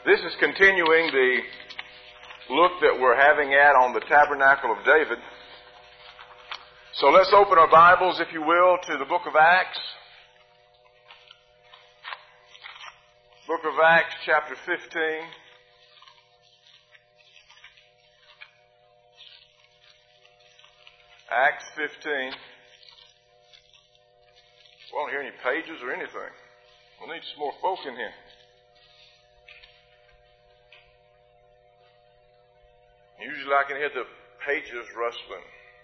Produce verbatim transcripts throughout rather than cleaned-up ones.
This is continuing the look that we're having at on the Tabernacle of David. So let's open our Bibles, if you will, to the book of Acts. Book of Acts, chapter fifteen. Acts fifteen. We don't hear any pages or anything. We need some more folk in here. Usually I can hear the pages rustling.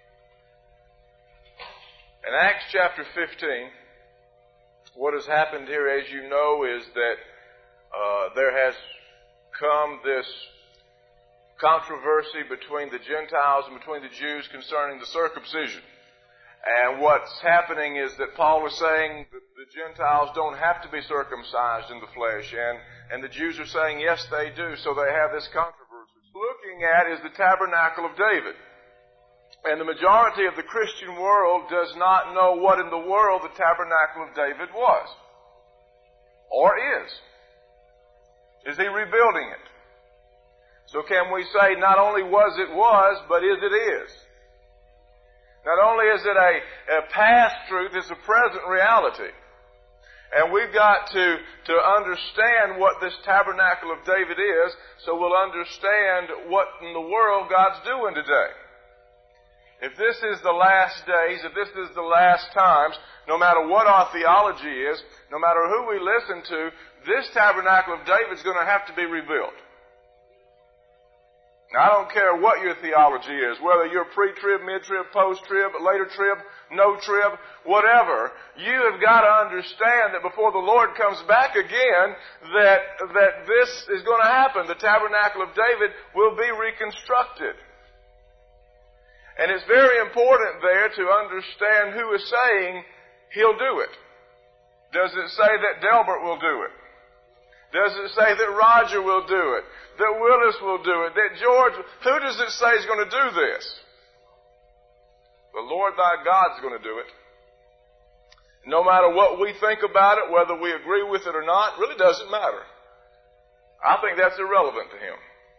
In Acts chapter fifteen, what has happened here, as you know, is that uh, there has come this controversy between the Gentiles and between the Jews concerning the circumcision. And what's happening is that Paul is saying that the Gentiles don't have to be circumcised in the flesh, and, and the Jews are saying, yes, they do, so they have this controversy. Looking at is the Tabernacle of David. And the majority of the Christian world does not know what in the world the Tabernacle of David was. Or is. Is he rebuilding it? So can we say not only was it was, but is it is? Not only is it a, a past truth, it's a present reality. And we've got to, to understand what this Tabernacle of David is, so we'll understand what in the world God's doing today. If this is the last days, if this is the last times, no matter what our theology is, no matter who we listen to, this Tabernacle of David is going to have to be rebuilt. Now, I don't care what your theology is, whether you're pre-trib, mid-trib, post-trib, later trib, no trib, whatever. You have got to understand that before the Lord comes back again, that, that this is going to happen. The Tabernacle of David will be reconstructed. And it's very important there to understand who is saying he'll do it. Does it say that Delbert will do it? Does it say that Roger will do it? That Willis will do it? That George? Who does it say is going to do this? The Lord thy God is going to do it. No matter what we think about it, whether we agree with it or not, really doesn't matter. I think that's irrelevant to him.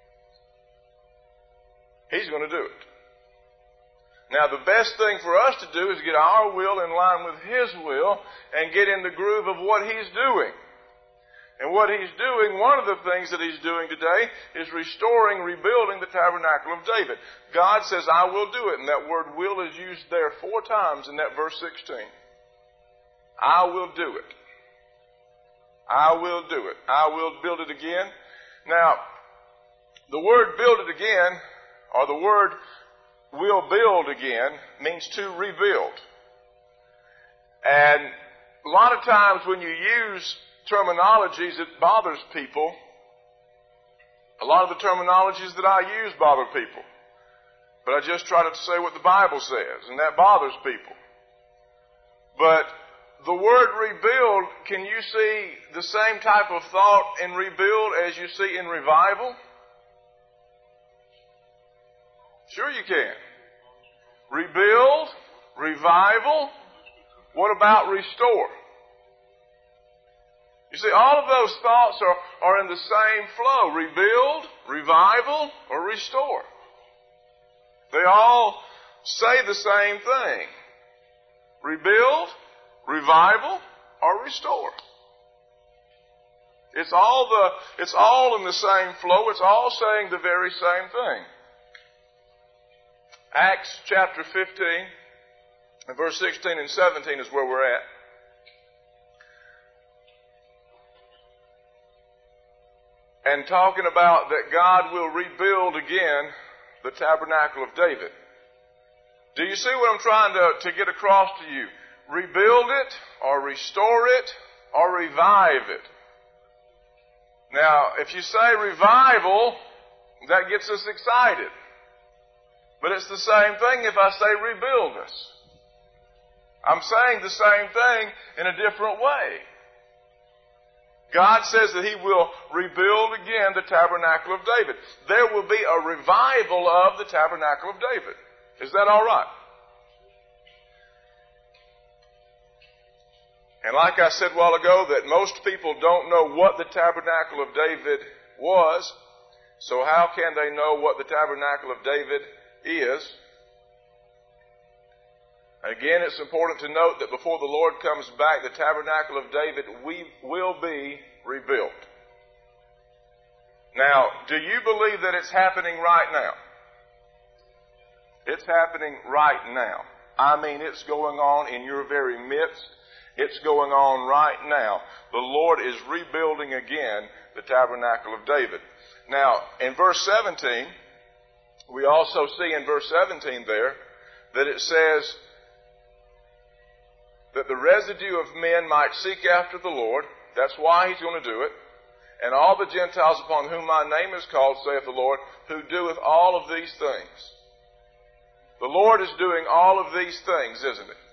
He's going to do it. Now, the best thing for us to do is get our will in line with his will and get in the groove of what he's doing. And what he's doing, one of the things that he's doing today is restoring, rebuilding the Tabernacle of David. God says, I will do it. And that word will is used there four times in that verse sixteen. I will do it. I will do it. I will build it again. Now, the word build it again, or the word will build again, means to rebuild. And a lot of times when you use terminologies, it bothers people. A lot of the terminologies that I use bother people. But I just try to say what the Bible says, and that bothers people. But the word rebuild, can you see the same type of thought in rebuild as you see in revival? Sure you can. Rebuild, revival. What about restore? You see, all of those thoughts are, are in the same flow. Rebuild, revival, or restore. They all say the same thing. Rebuild, revival, or restore. It's all the, it's all in the same flow. It's all saying the very same thing. Acts chapter fifteen, and verse sixteen and seventeen is where we're at. And talking about that God will rebuild again the Tabernacle of David. Do you see what I'm trying to, to get across to you? Rebuild it, or restore it, or revive it. Now, if you say revival, that gets us excited. But it's the same thing if I say rebuild us. I'm saying the same thing in a different way. God says that he will rebuild again the Tabernacle of David. There will be a revival of the Tabernacle of David. Is that all right? And like I said a while ago, that most people don't know what the Tabernacle of David was. So how can they know what the tabernacle of David is? Again, it's important to note that before the Lord comes back, the tabernacle of David we will be rebuilt. Now, do you believe that it's happening right now? It's happening right now. I mean, it's going on in your very midst. It's going on right now. The Lord is rebuilding again the tabernacle of David. Now, in verse seventeen, we also see in verse seventeen there that it says that the residue of men might seek after the Lord. That's why He's going to do it. And all the Gentiles upon whom my name is called, saith the Lord, who doeth all of these things. The Lord is doing all of these things, isn't He?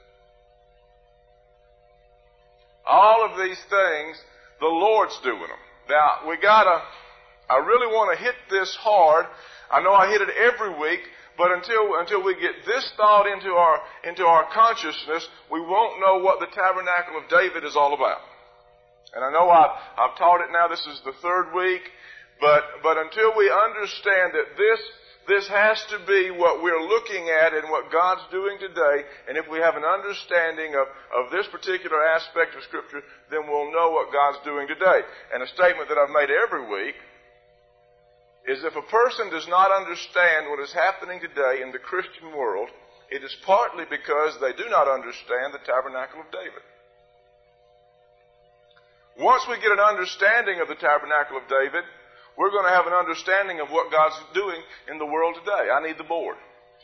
All of these things, the Lord's doing them. Now, we gotta, I really want to hit this hard. I know I hit it every week, but until, until we get this thought into our, into our consciousness, we won't know what the tabernacle of David is all about. And I know I've, I've taught it now, this is the third week, but, but until we understand that this, this has to be what we're looking at and what God's doing today, and if we have an understanding of, of this particular aspect of Scripture, then we'll know what God's doing today. And a statement that I've made every week is if a person does not understand what is happening today in the Christian world, it is partly because they do not understand the tabernacle of David. Once we get an understanding of the tabernacle of David, we're going to have an understanding of what God's doing in the world today. I need the board.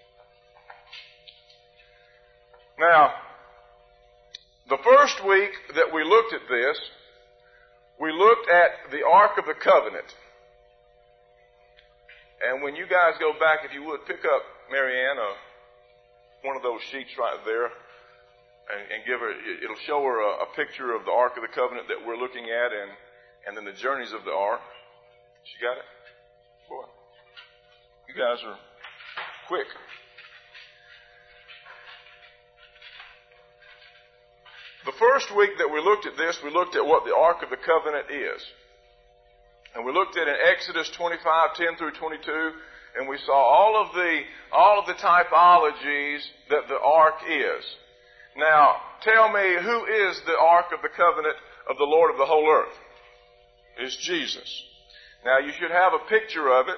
Now, the first week that we looked at this, we looked at the Ark of the Covenant. And when you guys go back, if you would, pick up, Marianne, uh, one of those sheets right there. And, and give her, it'll show her a, a picture of the Ark of the Covenant that we're looking at, and, and then the journeys of the Ark. She got it? Boy, you guys are quick. The first week that we looked at this, we looked at what the Ark of the Covenant is. And we looked at it in Exodus twenty-five, ten through twenty-two, and we saw all of the, all of the typologies that the Ark is. Now, tell me, who is the Ark of the Covenant of the Lord of the whole earth? It's Jesus. Now, you should have a picture of it.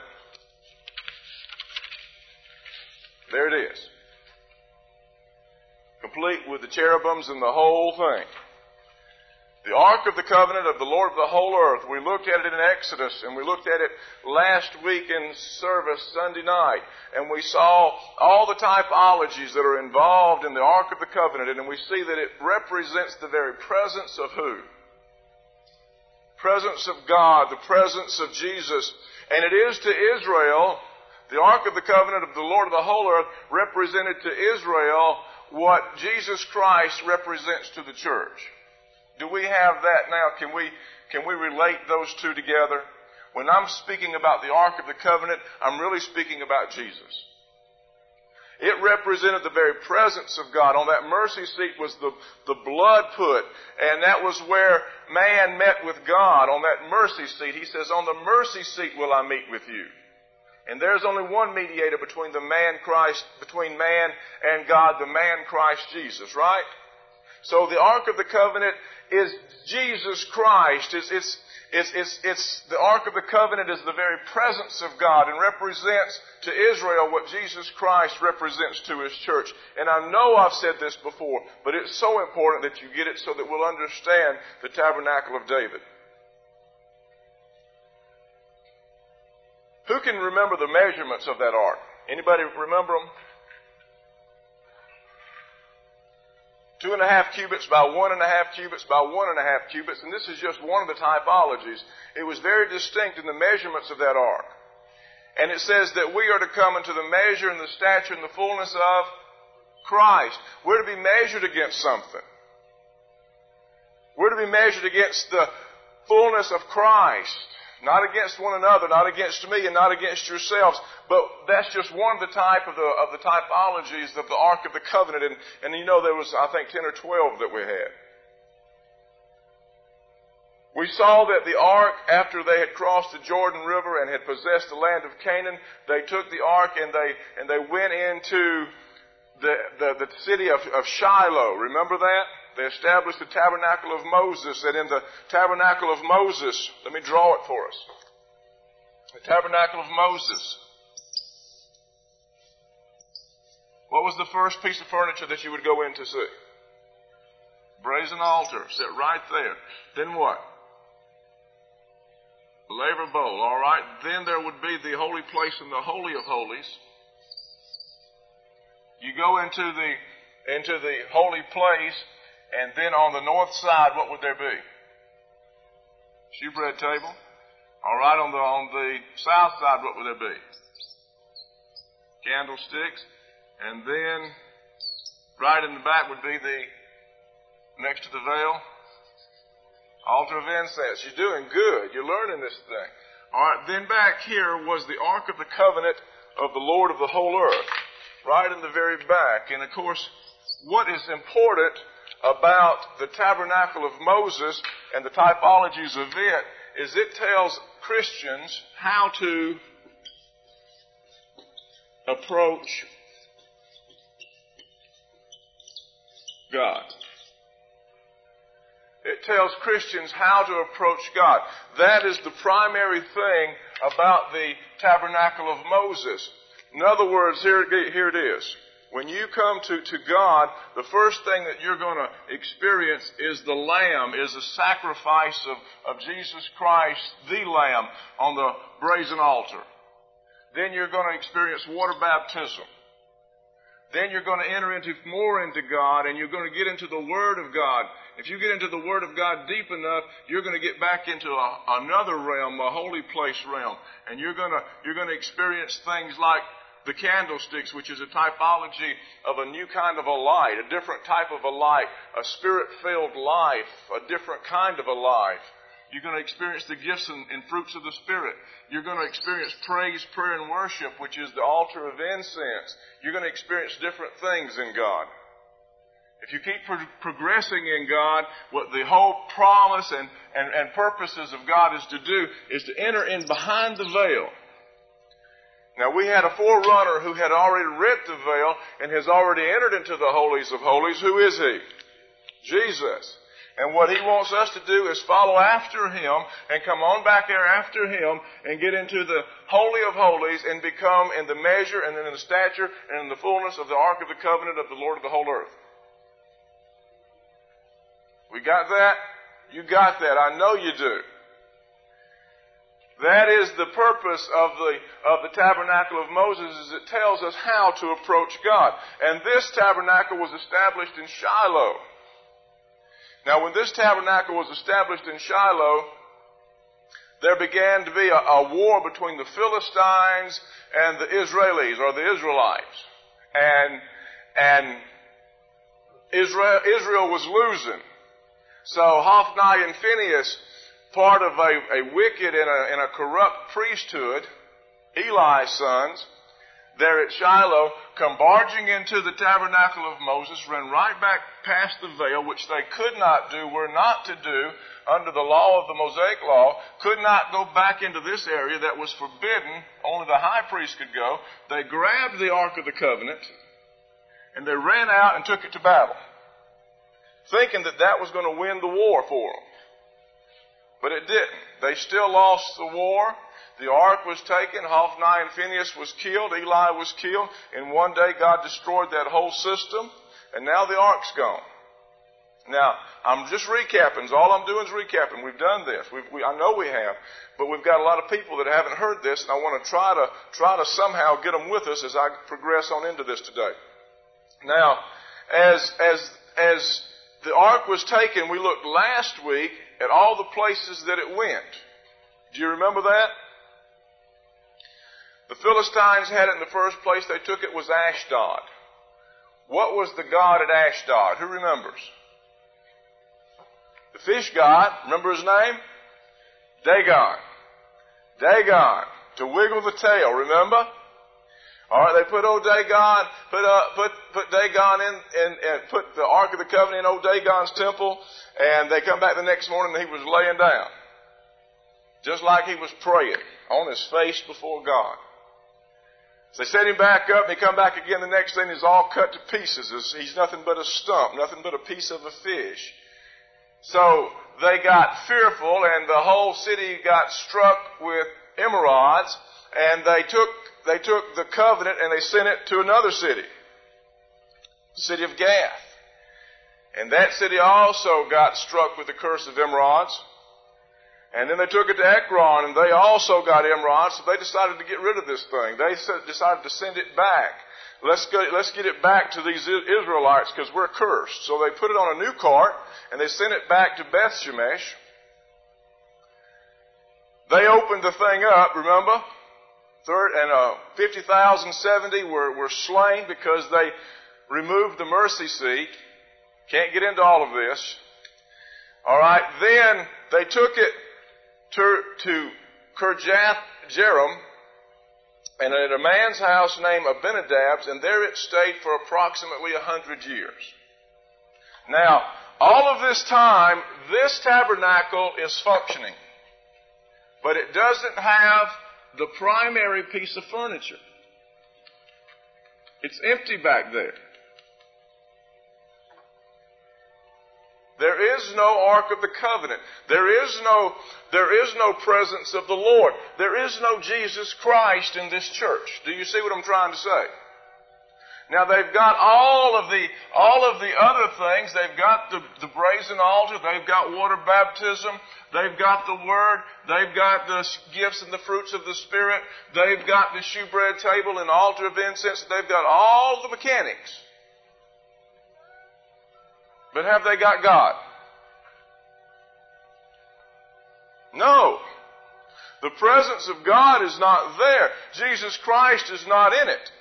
There it is. Complete with the cherubims and the whole thing. The Ark of the Covenant of the Lord of the whole earth. We looked at it in Exodus, and we looked at it last week in service Sunday night. And we saw all the typologies that are involved in the Ark of the Covenant, and we see that it represents the very presence of who? Presence of God, the presence of Jesus. And it is to Israel, the Ark of the Covenant of the Lord of the whole earth, represented to Israel what Jesus Christ represents to the church. Do we have that now? Can we, can we relate those two together? When I'm speaking about the Ark of the Covenant, I'm really speaking about Jesus. It represented the very presence of God. On that mercy seat was the, the blood put, and that was where man met with God. On that mercy seat, he says, on the mercy seat will I meet with you. And there's only one mediator between the man Christ, between man and God, the man Christ Jesus, right? So the Ark of the Covenant is Jesus Christ. It's, it's, it's, it's, it's the Ark of the Covenant is the very presence of God and represents to Israel what Jesus Christ represents to His church. And I know I've said this before, but it's so important that you get it so that we'll understand the tabernacle of David. Who can remember the measurements of that ark? Anybody remember them? Two and a half cubits by one and a half cubits by one and a half cubits. And this is just one of the typologies. It was very distinct in the measurements of that ark. And it says that we are to come into the measure and the stature and the fullness of Christ. We're to be measured against something. We're to be measured against the fullness of Christ. Not against one another, not against me, and not against yourselves. But that's just one of the type of the of the typologies of the Ark of the Covenant. And, and you know there was, I think, ten or twelve that we had. We saw that the ark, after they had crossed the Jordan River and had possessed the land of Canaan, they took the ark and they and they went into the the, the city of, of Shiloh. Remember that? They established the tabernacle of Moses, and in the tabernacle of Moses, let me draw it for us. The tabernacle of Moses. What was the first piece of furniture that you would go in to see? Brazen altar, sit right there. Then what? Laver bowl, all right. Then there would be the holy place and the holy of holies. You go into the into the holy place, and then on the north side, what would there be? Shewbread table. All right, on the on the south side, what would there be? Candlesticks, and then right in the back would be the next to the veil. Altar of incense. You're doing good. You're learning this thing. All right. Then back here was the Ark of the Covenant of the Lord of the whole earth. Right in the very back. And of course, what is important about the tabernacle of Moses and the typologies of it is it tells Christians how to approach God. It tells Christians how to approach God. That is the primary thing about the tabernacle of Moses. In other words, here, here it is. When you come to, to God, the first thing that you're going to experience is the Lamb, is the sacrifice of, of Jesus Christ, the Lamb, on the brazen altar. Then you're going to experience water baptism. Then you're going to enter into more into God, and you're going to get into the Word of God. If you get into the Word of God deep enough, you're going to get back into a, another realm, a holy place realm, and you're going to you're going to experience things like the candlesticks, which is a typology of a new kind of a light, a different type of a light, a spirit-filled life, a different kind of a life. You're going to experience the gifts and, and fruits of the Spirit. You're going to experience praise, prayer, and worship, which is the altar of incense. You're going to experience different things in God. If you keep pro- progressing in God, what the whole promise and, and, and purposes of God is to do is to enter in behind the veil. Now, we had a forerunner who had already rent the veil and has already entered into the holies of holies. Who is he? Jesus. And what he wants us to do is follow after him and come on back there after him and get into the Holy of Holies and become in the measure and in the stature and in the fullness of the Ark of the Covenant of the Lord of the whole earth. We got that? You got that. I know you do. That is the purpose of the of the tabernacle of Moses, is it tells us how to approach God. And this tabernacle was established in Shiloh. Now, when this tabernacle was established in Shiloh, there began to be a, a war between the Philistines and the Israelis, or the Israelites. And, and Israel, Israel was losing. So Hophni and Phinehas, part of a, a wicked and a, and a corrupt priesthood, Eli's sons, there at Shiloh, come barging into the tabernacle of Moses, ran right back past the veil, which they could not do, were not to do under the law of the Mosaic law, could not go back into this area that was forbidden, only the high priest could go. They grabbed the Ark of the Covenant, and they ran out and took it to battle, thinking that that was going to win the war for them. But it didn't. They still lost the war. The ark was taken. Hophni and Phinehas was killed. Eli was killed. And one day God destroyed that whole system. And now the ark's gone. Now, I'm just recapping. All I'm doing is recapping. We've done this. We've, we, I know we have. But we've got a lot of people that haven't heard this. And I want to try to try to somehow get them with us as I progress on into this today. Now, as, as, as the ark was taken, we looked last week at all the places that it went. Do you remember that? The Philistines had it in the first place they took it was Ashdod. What was the god at Ashdod? Who remembers? The fish god. Remember his name? Dagon. Dagon. To wiggle the tail, remember? All right, they put old Dagon, put uh, put put Dagon in, and, and put the Ark of the Covenant in old Dagon's temple, and they come back the next morning and he was laying down, just like he was praying, on his face before God. So they set him back up, and he come back again the next day, and he's all cut to pieces. He's nothing but a stump, nothing but a piece of a fish. So they got fearful, and the whole city got struck with emerods, and they took they took the covenant and they sent it to another city, the city of Gath. And that city also got struck with the curse of emerods. And then they took it to Ekron, and they also got emerods, so they decided to get rid of this thing. They decided to send it back. Let's get, let's get it back to these Israelites because we're cursed. So they put it on a new cart, and they sent it back to Beth Shemesh. They opened the thing up, remember? Third, and uh, fifty thousand seventy were, were slain because they removed the mercy seat. Can't get into all of this. All right, then they took it to, to Kirjath Jearim, and at a man's house named Abinadab's, and there it stayed for approximately a hundred years. Now, all of this time, this tabernacle is functioning, but it doesn't have the primary piece of furniture. It's empty back there. There is no Ark of the Covenant. There is no, there is no presence of the Lord. There is no Jesus Christ in this church. Do you see what I'm trying to say? Now they've got all of the, all of the other things. They've got the, the brazen altar. They've got water baptism. They've got the Word. They've got the gifts and the fruits of the Spirit. They've got the shewbread table and altar of incense. They've got all the mechanics. But have they got God? No. The presence of God is not there. Jesus Christ is not in it.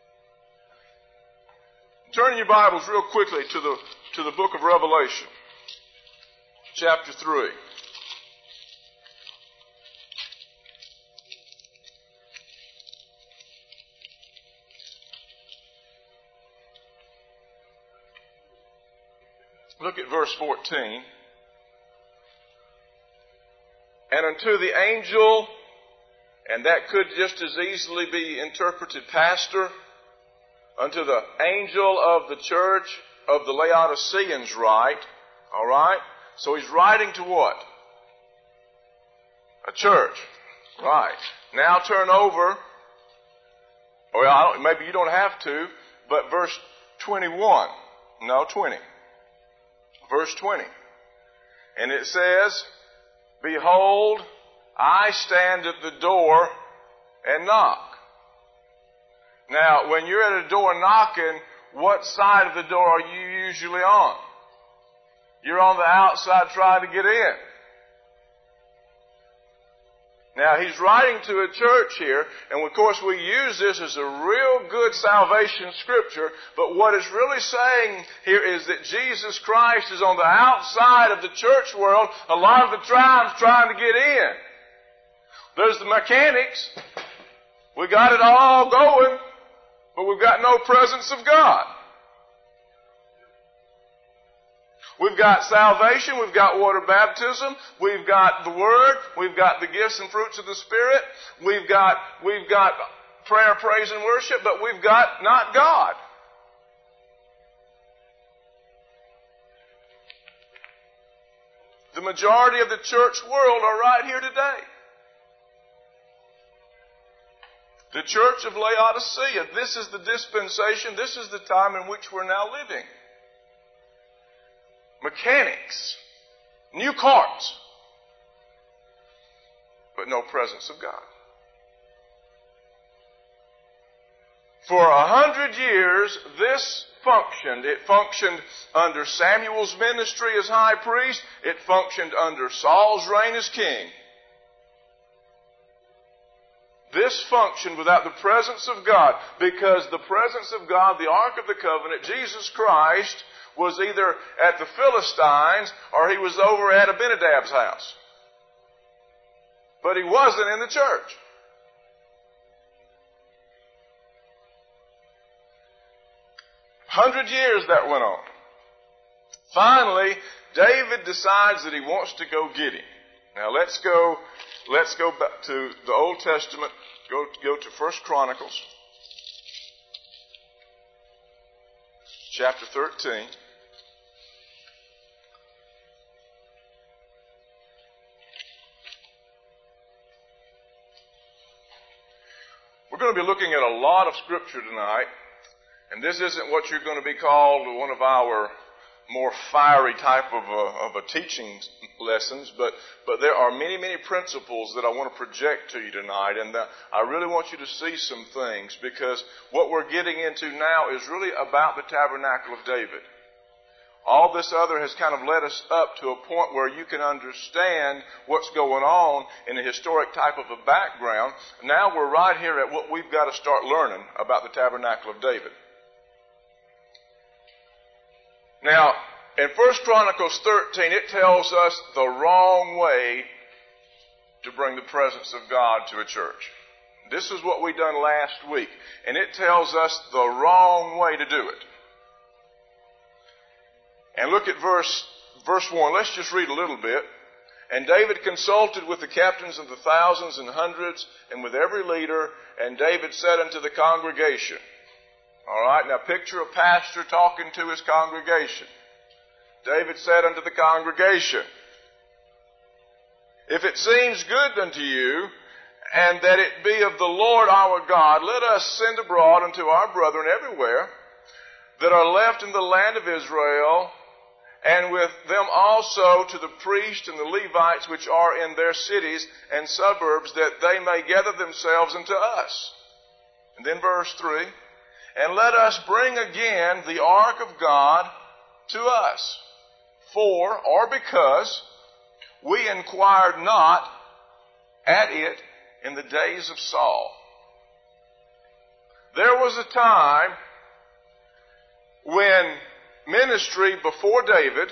Turn in your Bibles real quickly to the, to the book of Revelation, chapter three. Look at verse fourteen. And unto the angel, and that could just as easily be interpreted pastor, unto the angel of the church of the Laodiceans write. All right? So he's writing to what? A church. Right. Now turn over. Well, I don't, maybe you don't have to, but verse twenty-one. No, twenty. Verse twenty. And it says, Behold, I stand at the door and knock. Now, when you're at a door knocking, what side of the door are you usually on? You're on the outside trying to get in. Now, he's writing to a church here, and of course we use this as a real good salvation scripture, but what it's really saying here is that Jesus Christ is on the outside of the church world, a lot of the times trying to get in. There's the mechanics. We got it all going, but we've got no presence of God. We've got salvation, we've got water baptism, we've got the Word, we've got the gifts and fruits of the Spirit, we've got, we've got prayer, praise, and worship, but we've got not God. The majority of the church world are right here today. The church of Laodicea, this is the dispensation, this is the time in which we're now living. Mechanics, new carts, but no presence of God. For a hundred years, this functioned. It functioned under Samuel's ministry as high priest. It functioned under Saul's reign as king. This functioned without the presence of God, because the presence of God, the Ark of the Covenant, Jesus Christ, was either at the Philistines or he was over at Abinadab's house. But he wasn't in the church. Hundred years that went on. Finally, David decides that he wants to go get him. Now let's go, let's go back to the Old Testament. Go, go to First Chronicles, chapter thirteen. We're going to be looking at a lot of Scripture tonight, and this isn't what you're going to be called one of our more fiery type of a, of a teaching lessons, but, but there are many, many principles that I want to project to you tonight, and uh, I really want you to see some things, because what we're getting into now is really about the tabernacle of David. All this other has kind of led us up to a point where you can understand what's going on in a historic type of a background. Now we're right here at what we've got to start learning about the tabernacle of David. Now, in First Chronicles thirteen, it tells us the wrong way to bring the presence of God to a church. This is what we done last week, and it tells us the wrong way to do it. And look at verse, verse one. Let's just read a little bit. And David consulted with the captains of the thousands and hundreds, and with every leader, and David said unto the congregation. All right, now picture a pastor talking to his congregation. David said unto the congregation, if it seems good unto you, and that it be of the Lord our God, let us send abroad unto our brethren everywhere that are left in the land of Israel, and with them also to the priests and the Levites which are in their cities and suburbs, that they may gather themselves unto us. And then verse three, and let us bring again the ark of God to us. For, or because, we inquired not at it in the days of Saul. There was a time when ministry before David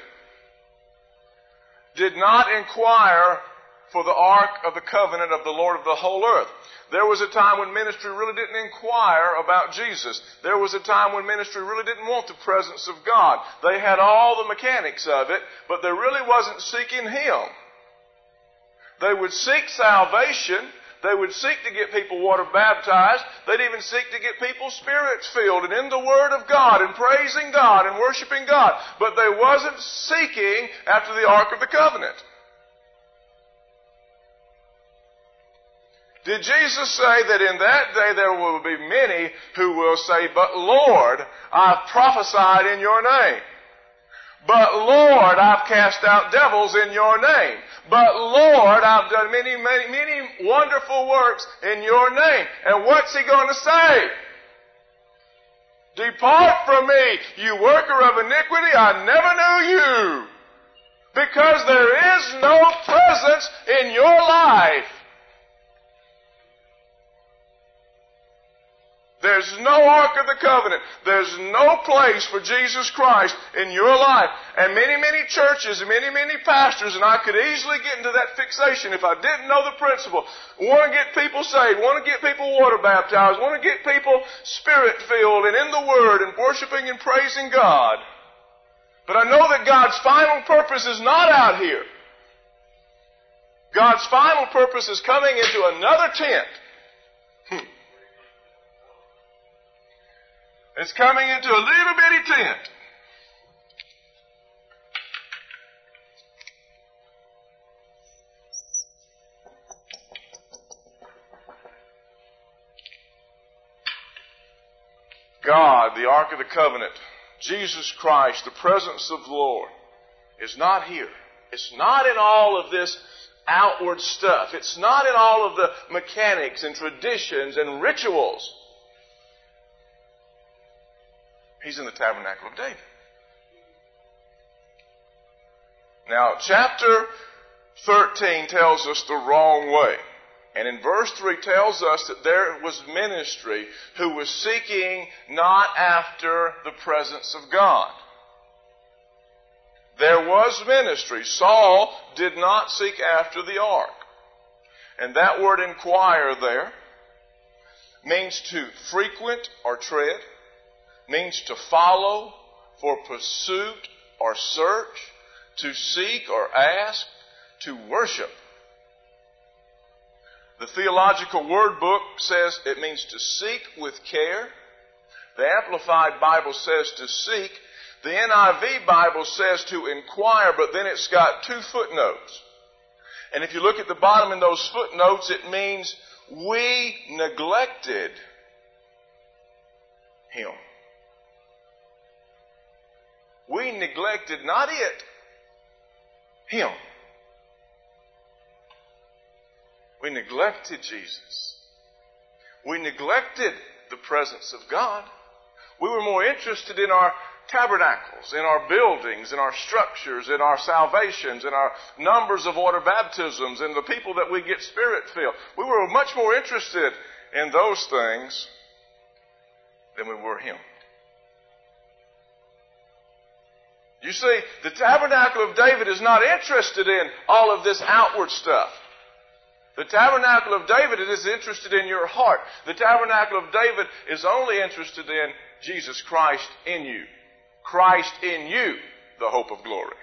did not inquire for the ark of the covenant of the Lord of the whole earth. There was a time when ministry really didn't inquire about Jesus. There was a time when ministry really didn't want the presence of God. They had all the mechanics of it, but they really wasn't seeking Him. They would seek salvation. They would seek to get people water baptized. They'd even seek to get people spirits filled and in the Word of God and praising God and worshiping God. But they wasn't seeking after the Ark of the Covenant. Did Jesus say that in that day there will be many who will say, but Lord, I've prophesied in your name. But Lord, I've cast out devils in your name. But Lord, I've done many, many, many wonderful works in your name. And what's He going to say? Depart from me, you worker of iniquity, I never knew you. Because there is no presence in your life. There's no Ark of the Covenant. There's no place for Jesus Christ in your life. And many, many churches and many, many pastors, and I could easily get into that fixation if I didn't know the principle. Want to get people saved, want to get people water baptized, want to get people spirit-filled and in the Word and worshiping and praising God. But I know that God's final purpose is not out here. God's final purpose is coming into another tent. Hmm. It's coming into a little bitty tent. God, the Ark of the Covenant, Jesus Christ, the presence of the Lord, is not here. It's not in all of this outward stuff. It's not in all of the mechanics and traditions and rituals. He's in the tabernacle of David. Now, chapter thirteen tells us the wrong way. And in verse three tells us that there was ministry who was seeking not after the presence of God. There was ministry. Saul did not seek after the ark. And that word inquire there means to frequent or tread, means to follow, for pursuit or search, to seek or ask, to worship. The Theological Word Book says it means to seek with care. The Amplified Bible says to seek. The N I V Bible says to inquire, but then it's got two footnotes. And if you look at the bottom in those footnotes, it means we neglected Him. We neglected not it, Him. We neglected Jesus. We neglected the presence of God. We were more interested in our tabernacles, in our buildings, in our structures, in our salvations, in our numbers of water baptisms, in the people that we get Spirit-filled. We were much more interested in those things than we were Him. You see, the tabernacle of David is not interested in all of this outward stuff. The tabernacle of David is interested in your heart. The tabernacle of David is only interested in Jesus Christ in you. Christ in you, the hope of glory.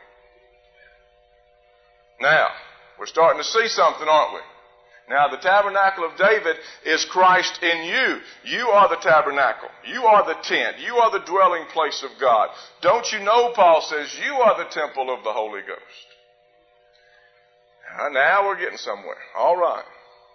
Now, we're starting to see something, aren't we? Now, the tabernacle of David is Christ in you. You are the tabernacle. You are the tent. You are the dwelling place of God. Don't you know, Paul says, you are the temple of the Holy Ghost. Now we're getting somewhere. All right.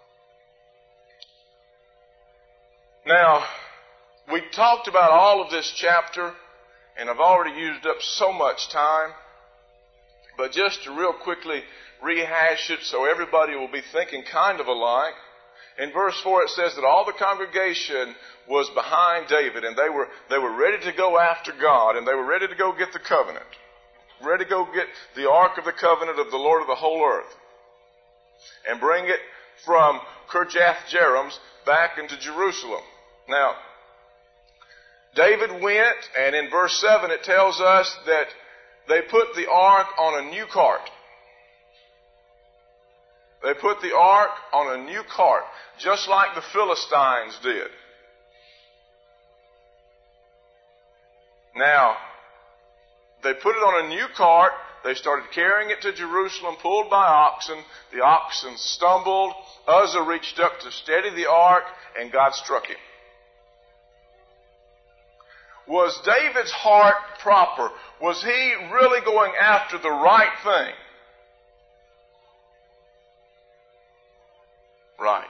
Now, we talked about all of this chapter, and I've already used up so much time. But just to real quickly rehash it so everybody will be thinking kind of alike. In verse four it says that all the congregation was behind David, and they were, they were ready to go after God, and they were ready to go get the covenant. Ready to go get the Ark of the Covenant of the Lord of the whole earth. And bring it from Kirjath-Jearim's back into Jerusalem. Now, David went, and in verse seven it tells us that they put the ark on a new cart. They put the ark on a new cart, just like the Philistines did. Now, they put it on a new cart. They started carrying it to Jerusalem, pulled by oxen. The oxen stumbled. Uzzah reached up to steady the ark, and God struck him. Was David's heart proper? Was he really going after the right thing? Right.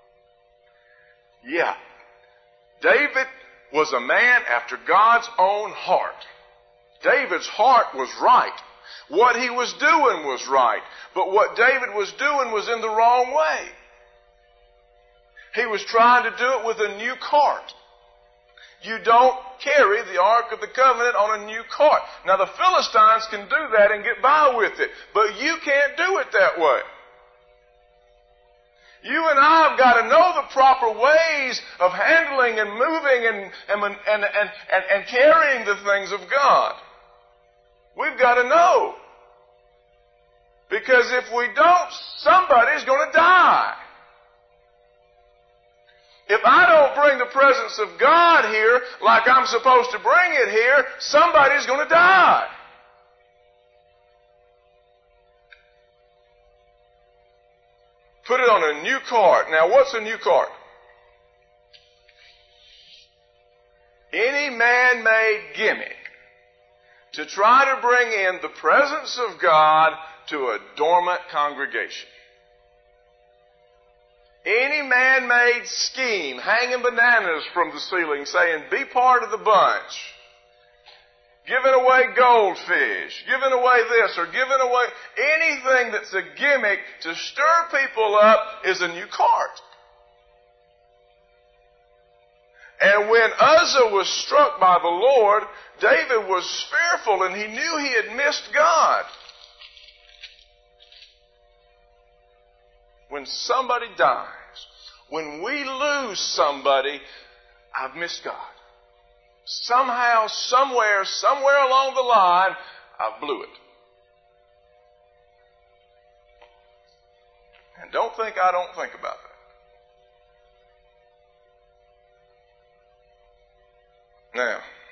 Yeah. David was a man after God's own heart. David's heart was right. What he was doing was right. But what David was doing was in the wrong way. He was trying to do it with a new cart. You don't carry the Ark of the Covenant on a new cart. Now the Philistines can do that and get by with it, but you can't do it that way. You and I have got to know the proper ways of handling and moving and, and, and, and, and, and carrying the things of God. We've got to know. Because if we don't, somebody's going to die. If I don't bring the presence of God here like I'm supposed to bring it here, somebody's going to die. Put it on a new cart. Now, what's a new cart? Any man-made gimmick to try to bring in the presence of God to a dormant congregation. Any man-made scheme, hanging bananas from the ceiling, saying, be part of the bunch. Giving away goldfish, giving away this, or giving away anything that's a gimmick to stir people up is a new cart. And when Uzzah was struck by the Lord, David was fearful and he knew he had missed God. When somebody dies, when we lose somebody, I've missed God. Somehow, somewhere, somewhere along the line, I blew it. And don't think I don't think about that. Now,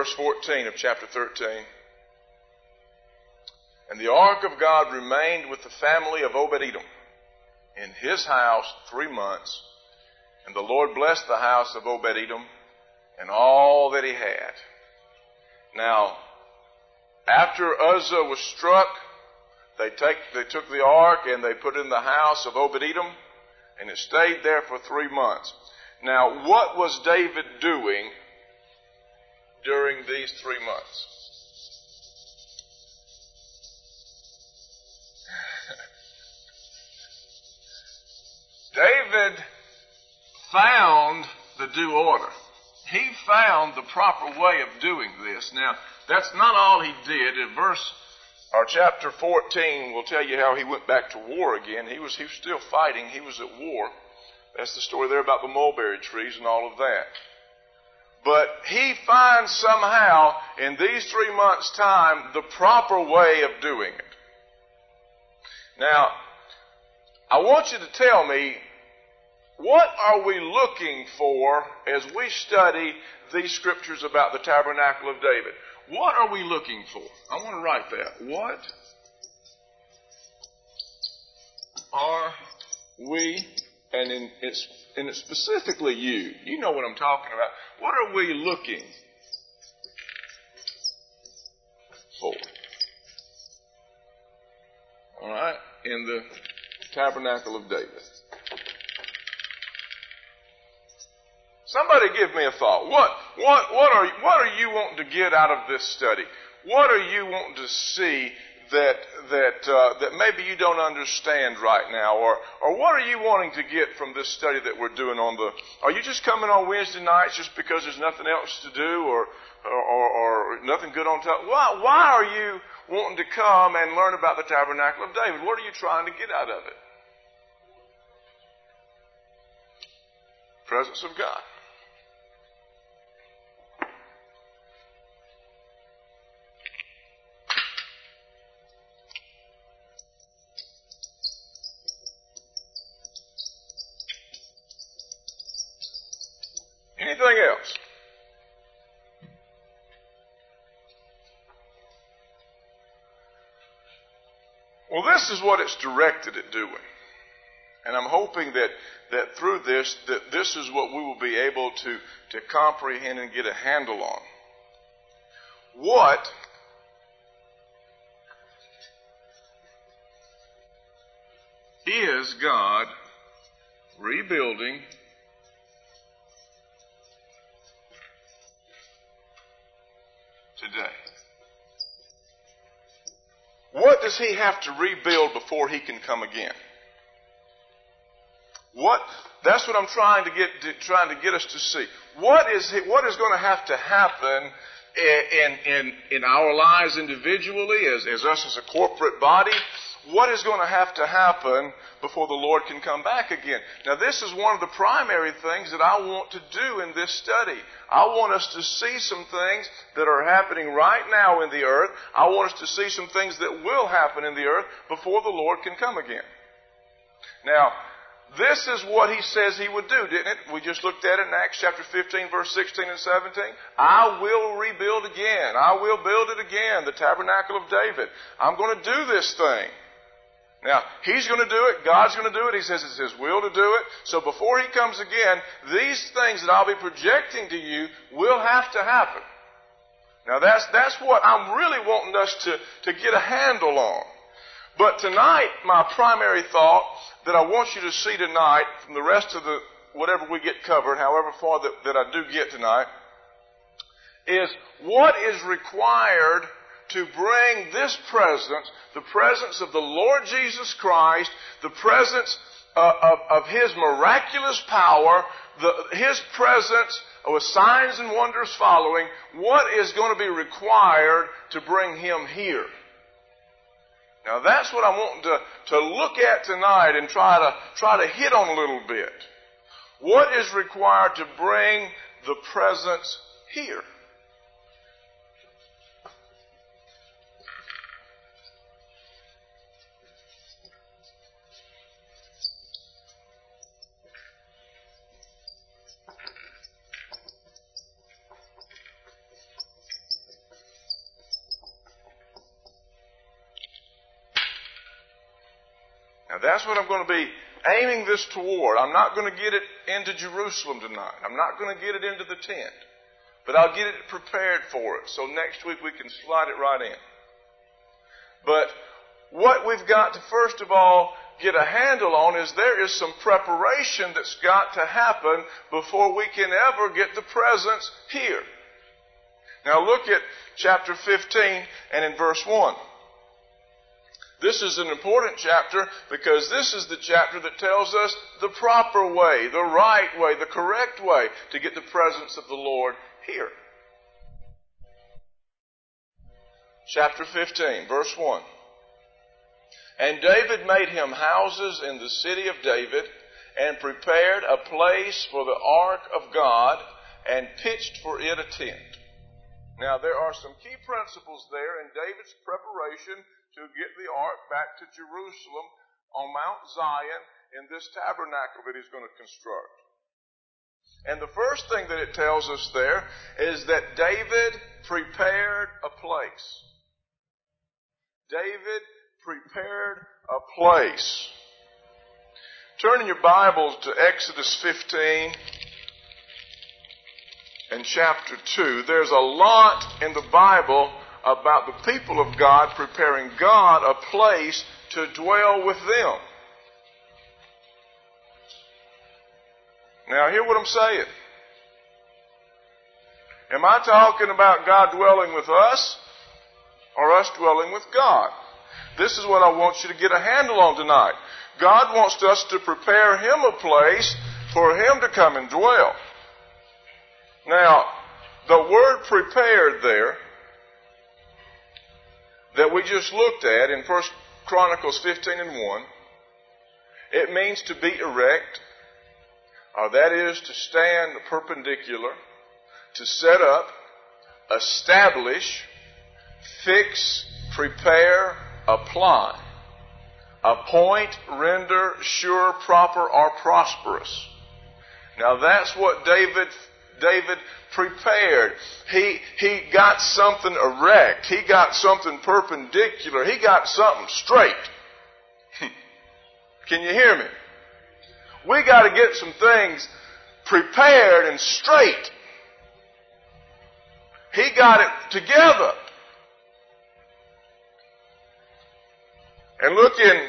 verse fourteen of chapter thirteen. And the ark of God remained with the family of Obed-Edom in his house three months. And the Lord blessed the house of Obed-Edom and all that he had. Now, after Uzzah was struck, they, take, they took the ark and they put it in the house of Obed-Edom, and it stayed there for three months. Now, what was David doing during these three months? David found the due order. He found the proper way of doing this. Now, that's not all he did. In verse or chapter fourteen will tell you how he went back to war again. He was, he was still fighting. He was at war. That's the story there about the mulberry trees and all of that. But he finds somehow in these three months' time the proper way of doing it. Now, I want you to tell me, what are we looking for as we study these scriptures about the tabernacle of David? What are we looking for? I want to write that. What are we, and in, it's, and it's specifically you, you know what I'm talking about. What are we looking for? All right, in the tabernacle of David. Somebody give me a thought. What, what, what are, what are you wanting to get out of this study? What are you wanting to see that, that, uh, that maybe you don't understand right now? Or, or what are you wanting to get from this study that we're doing on the, are you just coming on Wednesday nights just because there's nothing else to do or, or, or, or nothing good on top? Why, why are you wanting to come and learn about the tabernacle of David? What are you trying to get out of it? Presence of God. Anything else? Well, this is what it's directed at doing. And I'm hoping that, that through this, that this is what we will be able to, to comprehend and get a handle on. What is God rebuilding today? What does he have to rebuild before he can come again? What? That's what I'm trying to get to, trying to get us to see. What is he, what is going to have to happen in in in our lives individually, as as us as a corporate body? What is going to have to happen before the Lord can come back again? Now, this is one of the primary things that I want to do in this study. I want us to see some things that are happening right now in the earth. I want us to see some things that will happen in the earth before the Lord can come again. Now, this is what he says he would do, didn't it? We just looked at it in Acts chapter fifteen, verse sixteen and seventeen. I will rebuild again. I will build it again, the tabernacle of David. I'm going to do this thing. Now, he's going to do it. God's going to do it. He says it's his will to do it. So before he comes again, these things that I'll be projecting to you will have to happen. Now, that's, that's what I'm really wanting us to, to get a handle on. But tonight, my primary thought that I want you to see tonight from the rest of the, whatever we get covered, however far that, that I do get tonight, is what is required to bring this presence, the presence of the Lord Jesus Christ, the presence uh, of, of His miraculous power, the, His presence with signs and wonders following, what is going to be required to bring Him here? Now that's what I'm wanting to, to look at tonight and try to, try to hit on a little bit. What is required to bring the presence here? That's what I'm going to be aiming this toward. I'm not going to get it into Jerusalem tonight. I'm not going to get it into the tent. But I'll get it prepared for it. So next week we can slide it right in. But what we've got to first of all get a handle on is there is some preparation that's got to happen before we can ever get the presence here. Now look at chapter fifteen and in verse one. This is an important chapter because this is the chapter that tells us the proper way, the right way, the correct way to get the presence of the Lord here. Chapter fifteen, verse one. And David made him houses in the city of David, and prepared a place for the ark of God, and pitched for it a tent. Now there are some key principles there in David's preparation to get the ark back to Jerusalem on Mount Zion in this tabernacle that he's going to construct. And the first thing that it tells us there is that David prepared a place. David prepared a place. Turn in your Bibles to Exodus fifteen and chapter two. There's a lot in the Bible about the people of God preparing God a place to dwell with them. Now, hear what I'm saying. Am I talking about God dwelling with us or us dwelling with God? This is what I want you to get a handle on tonight. God wants us to prepare Him a place for Him to come and dwell. Now, the word prepared there that we just looked at in First Chronicles fifteen and one, it means to be erect, or that is to stand perpendicular, to set up, establish, fix, prepare, apply, appoint, render, sure, proper, or prosperous. Now that's what David David prepared. He, he got something erect. He got something perpendicular. He got something straight. Can you hear me? We got to get some things prepared and straight. He got it together. And look in,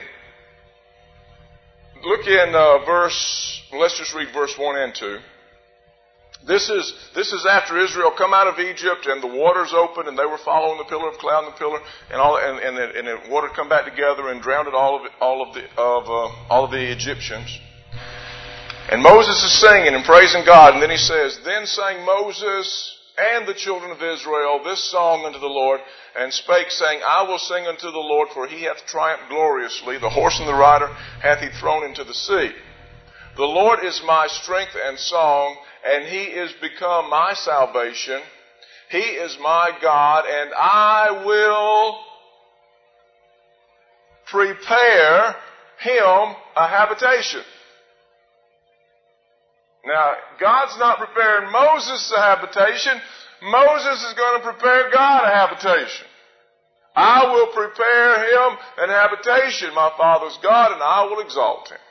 look in uh, verse, let's just read verse one and two. This is, this is after Israel come out of Egypt and the waters opened and they were following the pillar of cloud and the pillar and all, and, and, the, and the water come back together and drowned all of it, all of the, of, uh, all of the Egyptians. And Moses is singing and praising God, and then he says, Then sang Moses and the children of Israel this song unto the Lord, and spake, saying, I will sing unto the Lord, for He hath triumphed gloriously. The horse and the rider hath He thrown into the sea. The Lord is my strength and song, and He is become my salvation. He is my God, and I will prepare Him a habitation. Now, God's not preparing Moses a habitation. Moses is going to prepare God a habitation. I will prepare him an habitation, my Father's God, and I will exalt him.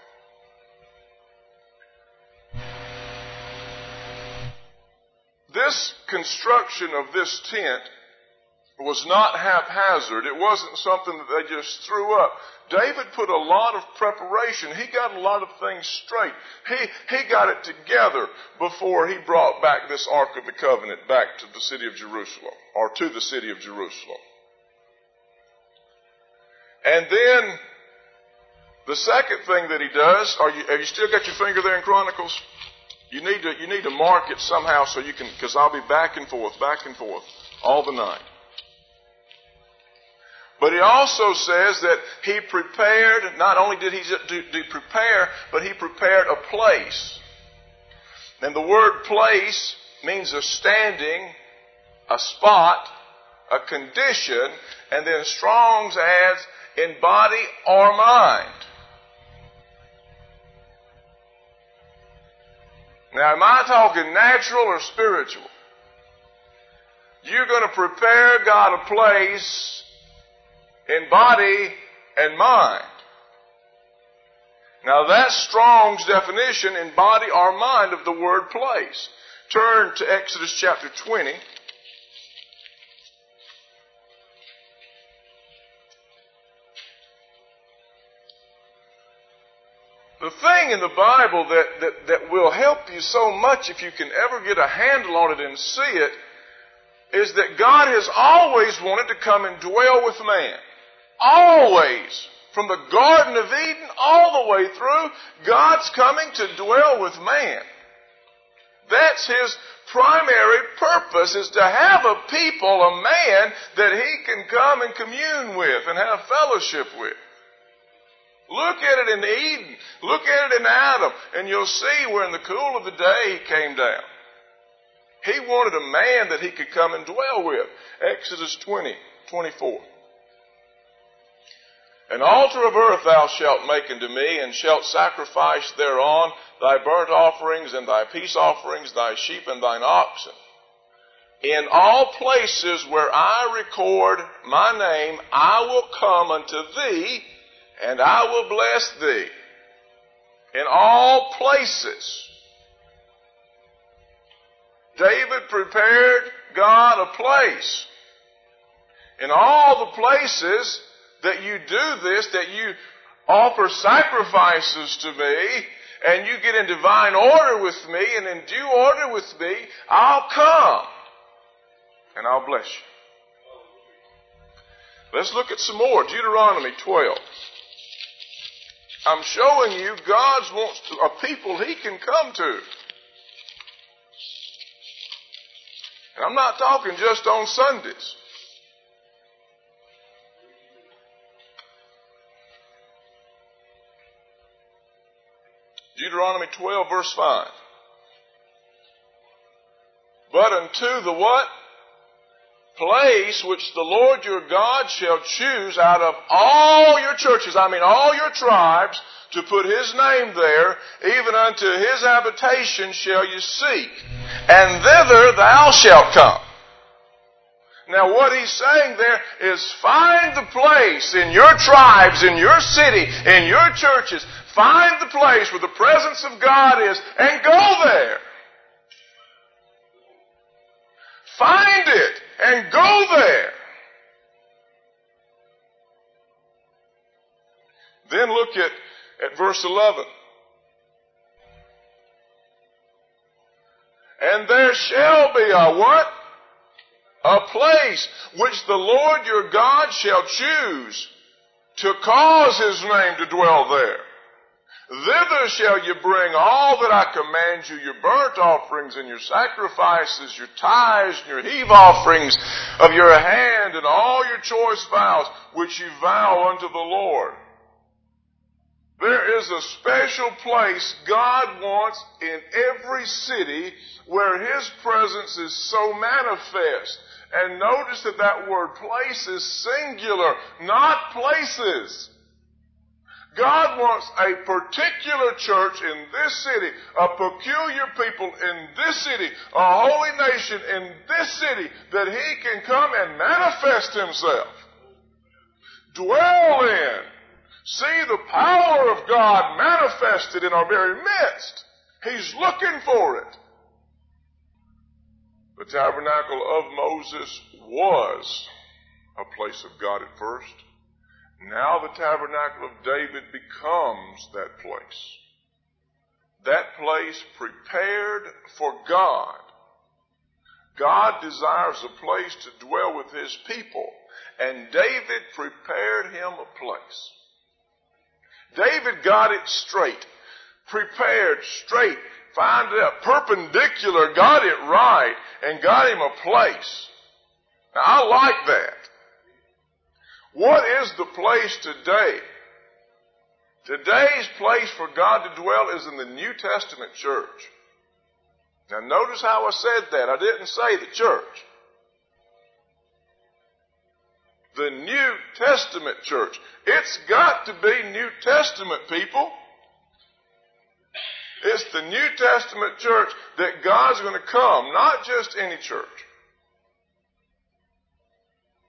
This construction of this tent was not haphazard. It wasn't something that they just threw up. David put a lot of preparation. He got a lot of things straight. He, he got it together before he brought back this Ark of the Covenant back to the city of Jerusalem, or to the city of Jerusalem. And then the second thing that he does, are you, have you still got your finger there in Chronicles? You need to, you need to mark it somehow so you can, because I'll be back and forth, back and forth all the night. But he also says that he prepared, not only did he do, do prepare, but he prepared a place. And the word place means a standing, a spot, a condition, and then Strong's adds in body or mind. Now, am I talking natural or spiritual? You're going to prepare God a place in body and mind. Now that's Strong's definition in body or mind of the word place. Turn to Exodus chapter twenty. The thing in the Bible that, that, that will help you so much if you can ever get a handle on it and see it is that God has always wanted to come and dwell with man. Always. From the Garden of Eden all the way through, God's coming to dwell with man. That's His primary purpose, is to have a people, a man, that He can come and commune with and have fellowship with. Look at it in Eden. Look at it in Adam. And you'll see where in the cool of the day He came down. He wanted a man that He could come and dwell with. Exodus twenty, twenty-four. An altar of earth thou shalt make unto me, and shalt sacrifice thereon thy burnt offerings and thy peace offerings, thy sheep and thine oxen. In all places where I record my name, I will come unto thee, and I will bless thee. In all places. David prepared God a place. In all the places that you do this, that you offer sacrifices to me, and you get in divine order with me, and in due order with me, I'll come, and I'll bless you. Let's look at some more. Deuteronomy twelve. I'm showing you God wants to, a people He can come to. And I'm not talking just on Sundays. Deuteronomy twelve, verse five. But unto the what? Place which the Lord your God shall choose out of all your churches, I mean all your tribes, to put His name there, even unto His habitation shall you seek, and thither thou shalt come. Now what He's saying there is find the place in your tribes, in your city, in your churches. Find the place where the presence of God is and go there. Find it and go there. Then look at, at verse eleven. And there shall be a what? A place which the Lord your God shall choose to cause His name to dwell there. Thither shall you bring all that I command you, your burnt offerings and your sacrifices, your tithes and your heave offerings of your hand, and all your choice vows which you vow unto the Lord. There is a special place God wants in every city where His presence is so manifest. And notice that that word place is singular, not places. God wants a particular church in this city, a peculiar people in this city, a holy nation in this city, that He can come and manifest Himself. Dwell in. See the power of God manifested in our very midst. He's looking for it. The tabernacle of Moses was a place of God at first. Now the tabernacle of David becomes that place. That place prepared for God. God desires a place to dwell with His people, and David prepared him a place. David got it straight, prepared straight, found it perpendicular, got it right, and got him a place. Now I like that. What is the place today? Today's place for God to dwell is in the New Testament church. Now notice how I said that. I didn't say the church. The New Testament church. It's got to be New Testament, people. It's the New Testament church that God's going to come, not just any church.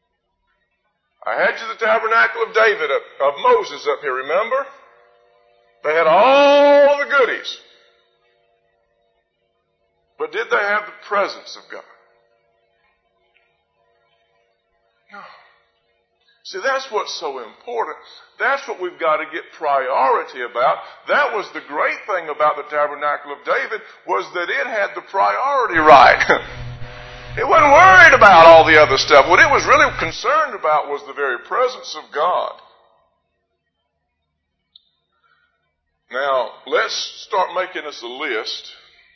I had you the tabernacle of David, up, of Moses up here, remember? They had all the goodies. But did they have the presence of God? No. See, that's what's so important. That's what we've got to get priority about. That was the great thing about the tabernacle of David, was that it had the priority right. It wasn't worried about all the other stuff. What it was really concerned about was the very presence of God. Now, let's start making us a list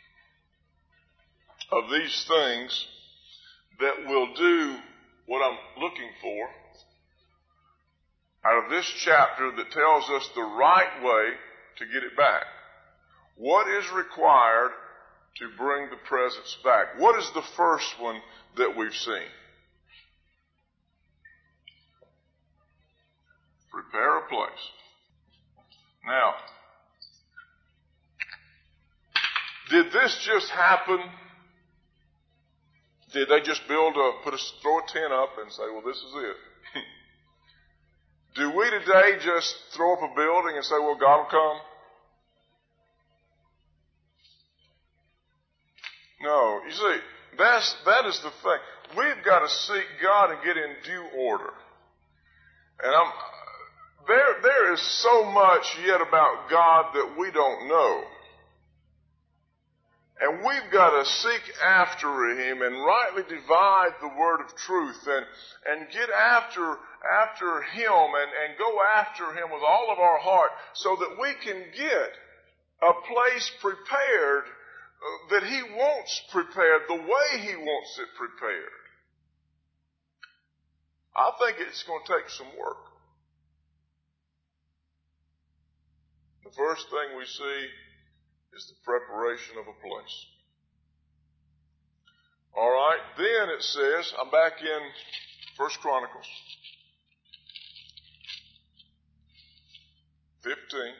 of these things that will do what I'm looking for out of this chapter that tells us the right way to get it back. What is required to bring the presence back? What is the first one that we've seen? Prepare a place. Now, did this just happen? Did they just build a, put a, throw a tent up and say, well, this is it? Do we today just throw up a building and say, well, God will come? No. You see, that's, that is the thing. We've got to seek God and get in due order. And I'm, there, there is so much yet about God that we don't know. And we've got to seek after Him and rightly divide the word of truth and, and get after, after Him and, and go after Him with all of our heart so that we can get a place prepared uh, that He wants prepared, the way He wants it prepared. I think it's going to take some work. The first thing we see is the preparation of a place. All right, then it says, I'm back in First Chronicles fifteen.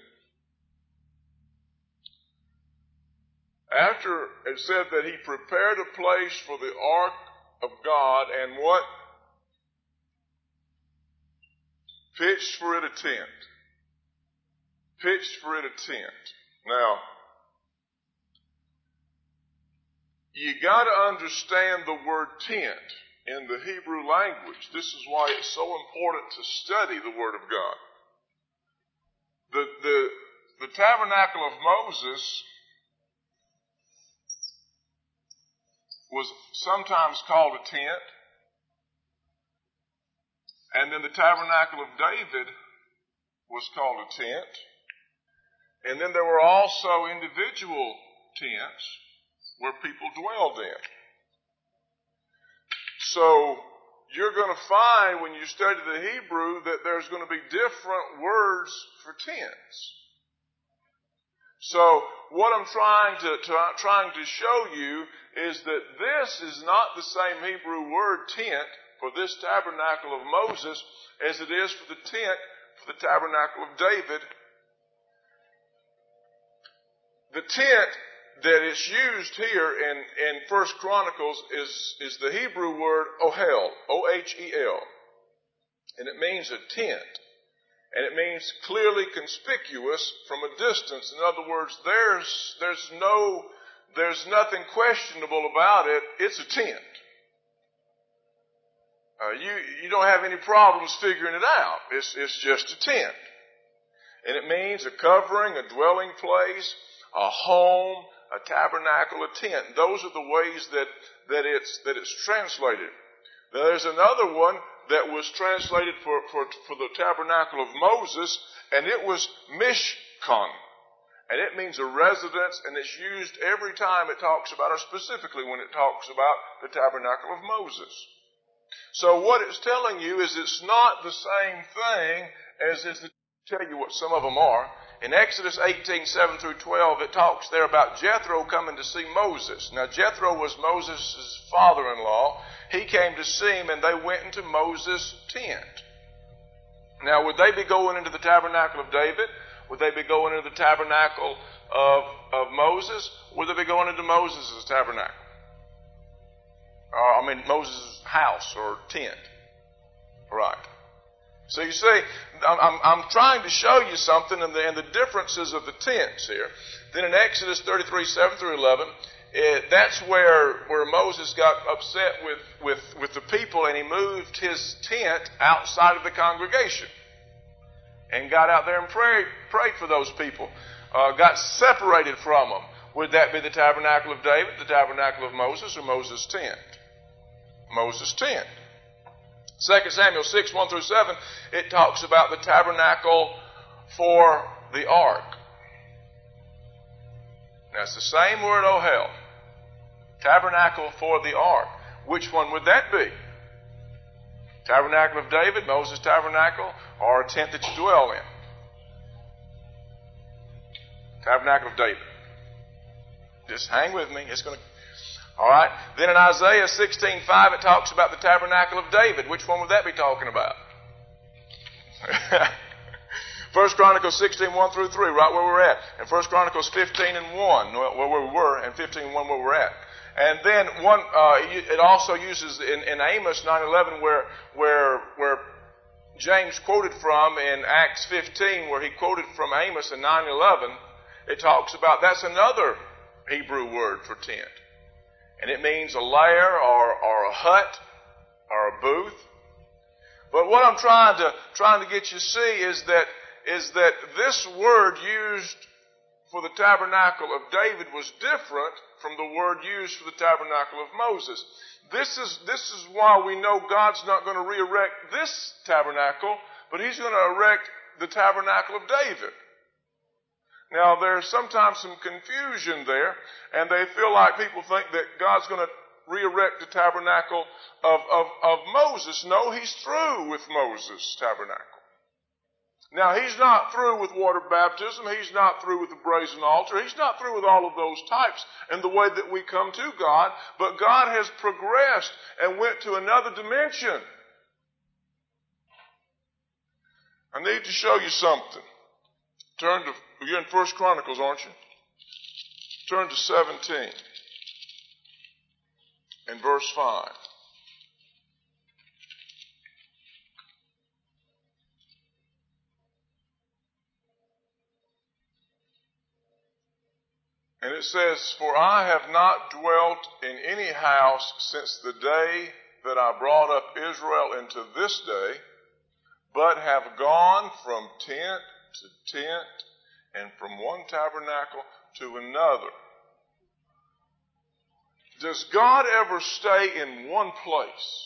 After it said that he prepared a place for the ark of God and what? Pitched for it a tent. Pitched for it a tent. Now, you got to understand the word tent in the Hebrew language. This is why it's so important to study the Word of God. The, the, the tabernacle of Moses was sometimes called a tent. And then the tabernacle of David was called a tent. And then there were also individual tents where people dwelled in. So you're going to find when you study the Hebrew that there's going to be different words for tents. So what I'm trying to, to trying to show you is that this is not the same Hebrew word tent for this tabernacle of Moses as it is for the tent for the tabernacle of David. The tent that is used here in, in First Chronicles is, is the Hebrew word ohel, O H E L. And it means a tent. And it means clearly conspicuous from a distance. In other words, there's, there's no, there's nothing questionable about it. It's a tent. Uh, you, you don't have any problems figuring it out. It's, it's just a tent. And it means a covering, a dwelling place, a home, a tabernacle, a tent. Those are the ways that, that it's, that it's translated. Now, there's another one that was translated for, for, for the tabernacle of Moses, and it was Mishkan. And it means a residence, and it's used every time it talks about, or specifically when it talks about the tabernacle of Moses. So what it's telling you is it's not the same thing as is the, tell you what some of them are. In Exodus eighteen, seven through twelve, it talks there about Jethro coming to see Moses. Now, Jethro was Moses' father-in-law. He came to see him, and they went into Moses' tent. Now, would they be going into the tabernacle of David? Would they be going into the tabernacle of, of Moses? Would they be going into Moses' tabernacle? Uh, I mean, Moses' house or tent. Right. So you see, I'm, I'm, I'm trying to show you something in the, in the differences of the tents here. Then in Exodus thirty-three, seven through eleven, it, that's where, where Moses got upset with, with, with the people, and he moved his tent outside of the congregation and got out there and prayed, prayed for those people, uh, got separated from them. Would that be the tabernacle of David, the tabernacle of Moses, or Moses' tent? Moses' tent. Second Samuel six, one through seven, it talks about the tabernacle for the ark. Now it's the same word, ohel. Tabernacle for the ark. Which one would that be? Tabernacle of David, Moses' tabernacle, or a tent that you dwell in? Tabernacle of David. Just hang with me. It's going to... All right. Then in Isaiah sixteen five, it talks about the tabernacle of David. Which one would that be talking about? First Chronicles sixteen, one through three, right where we're at. And First Chronicles fifteen and one, where we were, and fifteen and one where we're at. And then one, uh, it also uses in, in Amos nine eleven, where where where James quoted from in Acts fifteen, where he quoted from Amos in nine eleven. It talks about, that's another Hebrew word for tent. And it means a lair or, or a hut or a booth. But what I'm trying to trying to get you to see is that is that this word used for the tabernacle of David was different from the word used for the tabernacle of Moses. This is this is why we know God's not going to re-erect this tabernacle, but He's going to erect the tabernacle of David. Now, there's sometimes some confusion there, and they feel like people think that God's going to re-erect the tabernacle of, of, of Moses. No, He's through with Moses' tabernacle. Now, He's not through with water baptism. He's not through with the brazen altar. He's not through with all of those types and the way that we come to God. But God has progressed and went to another dimension. I need to show you something. Turn to, you're in First Chronicles, aren't you? Turn to seventeen and verse five. And it says, "For I have not dwelt in any house since the day that I brought up Israel into this day, but have gone from tent to tent, and from one tabernacle to another." Does God ever stay in one place?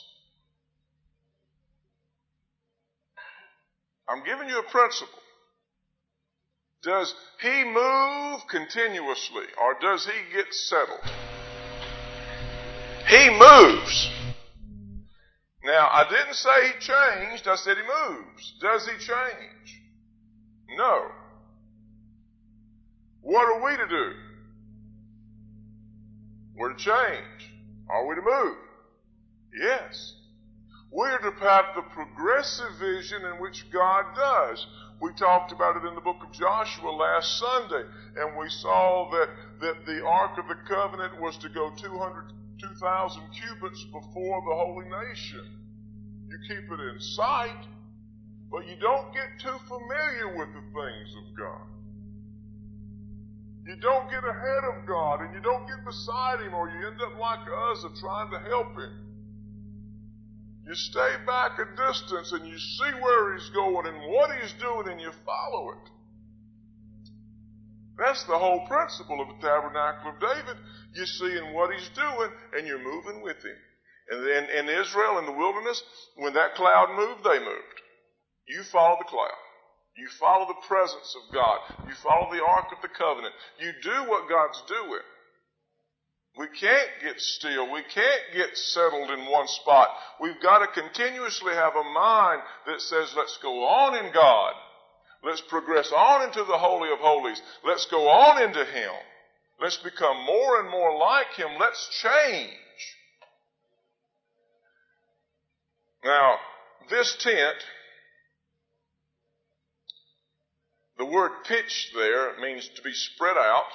I'm giving you a principle. Does He move continuously, or does He get settled? He moves. Now, I didn't say He changed. I said He moves. Does He change? No. What are we to do? We're to change. Are we to move? Yes. We're to have the progressive vision in which God does. We talked about it in the book of Joshua last Sunday, and we saw that, that the Ark of the Covenant was to go two hundred, two thousand cubits before the holy nation. You keep it in sight, but you don't get too familiar with the things of God. You don't get ahead of God, and you don't get beside Him, or you end up like Uzzah trying to help Him. You stay back a distance, and you see where He's going and what He's doing, and you follow it. That's the whole principle of the tabernacle of David. You're seeing what He's doing, and you're moving with Him. And then in Israel, in the wilderness, when that cloud moved, they moved. You follow the cloud. You follow the presence of God. You follow the Ark of the Covenant. You do what God's doing. We can't get still. We can't get settled in one spot. We've got to continuously have a mind that says, let's go on in God. Let's progress on into the Holy of Holies. Let's go on into Him. Let's become more and more like Him. Let's change. Now, this tent, the word pitch there means to be spread out.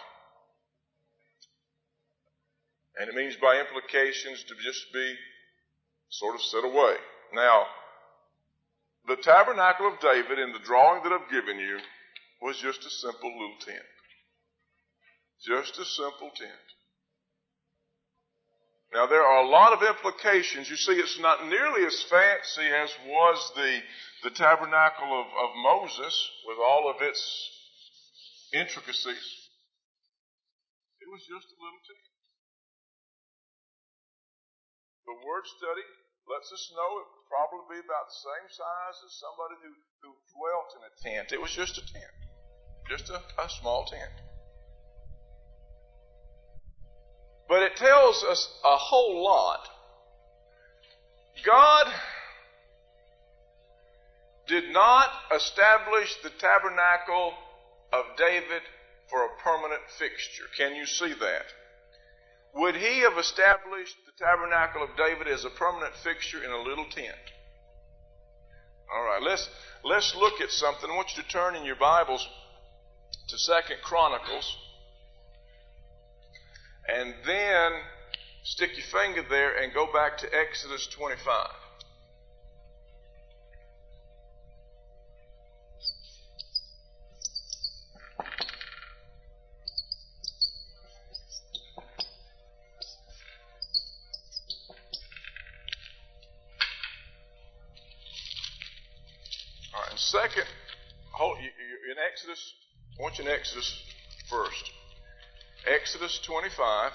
And it means by implications to just be sort of set away. Now, The tabernacle of David in the drawing that I've given you was just a simple little tent. Just a simple tent. Now there are a lot of implications. You see, it's not nearly as fancy as was the, the tabernacle of, of Moses with all of its intricacies. It was just a little tent. The word study lets us know it would probably be about the same size as somebody who, who dwelt in a tent. It was just a tent. Just a, a small tent. But it tells us a whole lot. God did not establish the tabernacle of David for a permanent fixture. Can you see that? Would he have established the tabernacle of David as a permanent fixture in a little tent? All right, let's, let's look at something. I want you to turn in your Bibles to Second Chronicles. And then stick your finger there and go back to Exodus twenty-five. All right, and second, hold, you, you're in Exodus. I want you in Exodus first. Exodus twenty-five,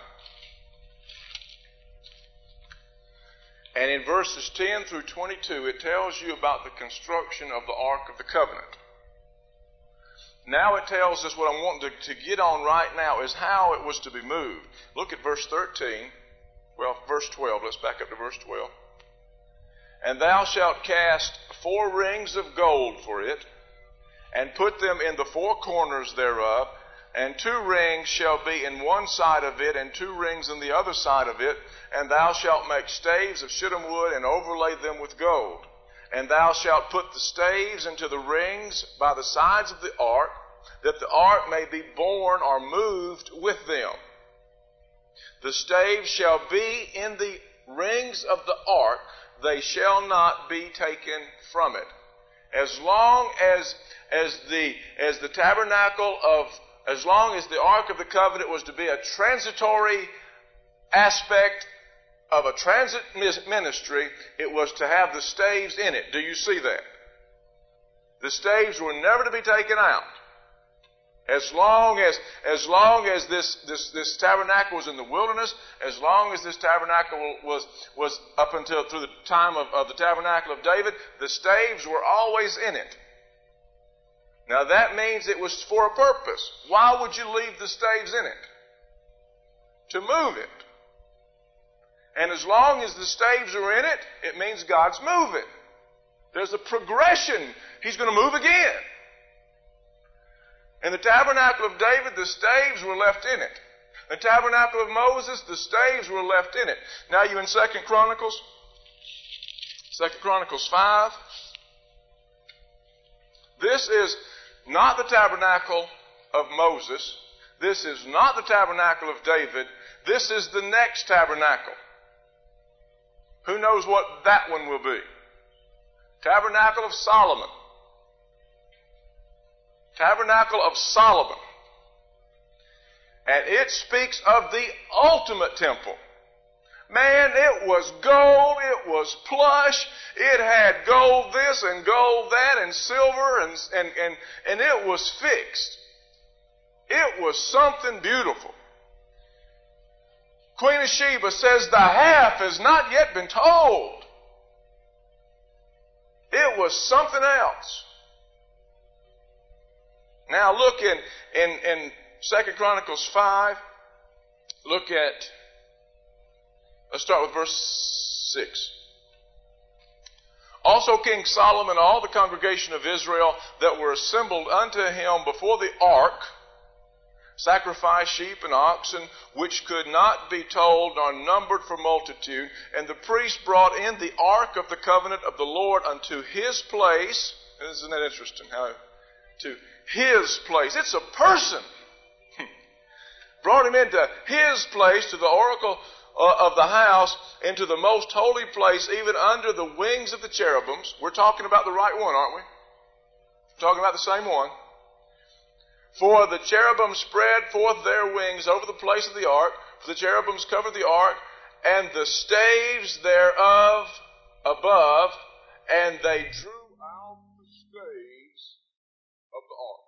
and in verses ten through twenty-two, it tells you about the construction of the Ark of the Covenant. Now it tells us what I'm wanting to, to get on right now is how it was to be moved. Look at verse thirteen, well, verse twelve. Let's back up to verse twelve. And thou shalt cast four rings of gold for it, and put them in the four corners thereof, and two rings shall be in one side of it, and two rings in the other side of it. And thou shalt make staves of shittim wood, and overlay them with gold. And thou shalt put the staves into the rings by the sides of the ark, that the ark may be borne or moved with them. The staves shall be in the rings of the ark, they shall not be taken from it. As long as, as, the, as the tabernacle of As long as the Ark of the Covenant was to be a transitory aspect of a transit ministry, it was to have the staves in it. Do you see that? The staves were never to be taken out. As long as, as long as this, this, this tabernacle was in the wilderness, as long as this tabernacle was, was up until through the time of, of the tabernacle of David, the staves were always in it. Now that means it was for a purpose. Why would you leave the staves in it? To move it. And as long as the staves are in it, it means God's moving. There's a progression. He's going to move again. In the tabernacle of David, the staves were left in it. The tabernacle of Moses, the staves were left in it. Now you in Second Chronicles? Second Chronicles five. This is not the tabernacle of Moses. This is not the tabernacle of David. This is the next tabernacle. Who knows what that one will be? Tabernacle of Solomon. Tabernacle of Solomon. And it speaks of the ultimate temple. Man, it was gold, it was plush, it had gold this and gold that and silver and, and, and, and it was fixed. It was something beautiful. Queen of Sheba says the half has not yet been told. It was something else. Now look in, in, in Second Chronicles five, look at, let's start with verse six. Also King Solomon, all the congregation of Israel that were assembled unto him before the ark, sacrificed sheep and oxen, which could not be told nor numbered for multitude. And the priest brought in the ark of the covenant of the Lord unto his place. Isn't that interesting? How to his place. It's a person. Brought him into his place to the oracle uh, of the house into the most holy place, even under the wings of the cherubims. We're talking about the right one, aren't we? We're talking about the same one. For the cherubim spread forth their wings over the place of the ark, for the cherubims covered the ark, and the staves thereof above, and they drew out the staves of the ark.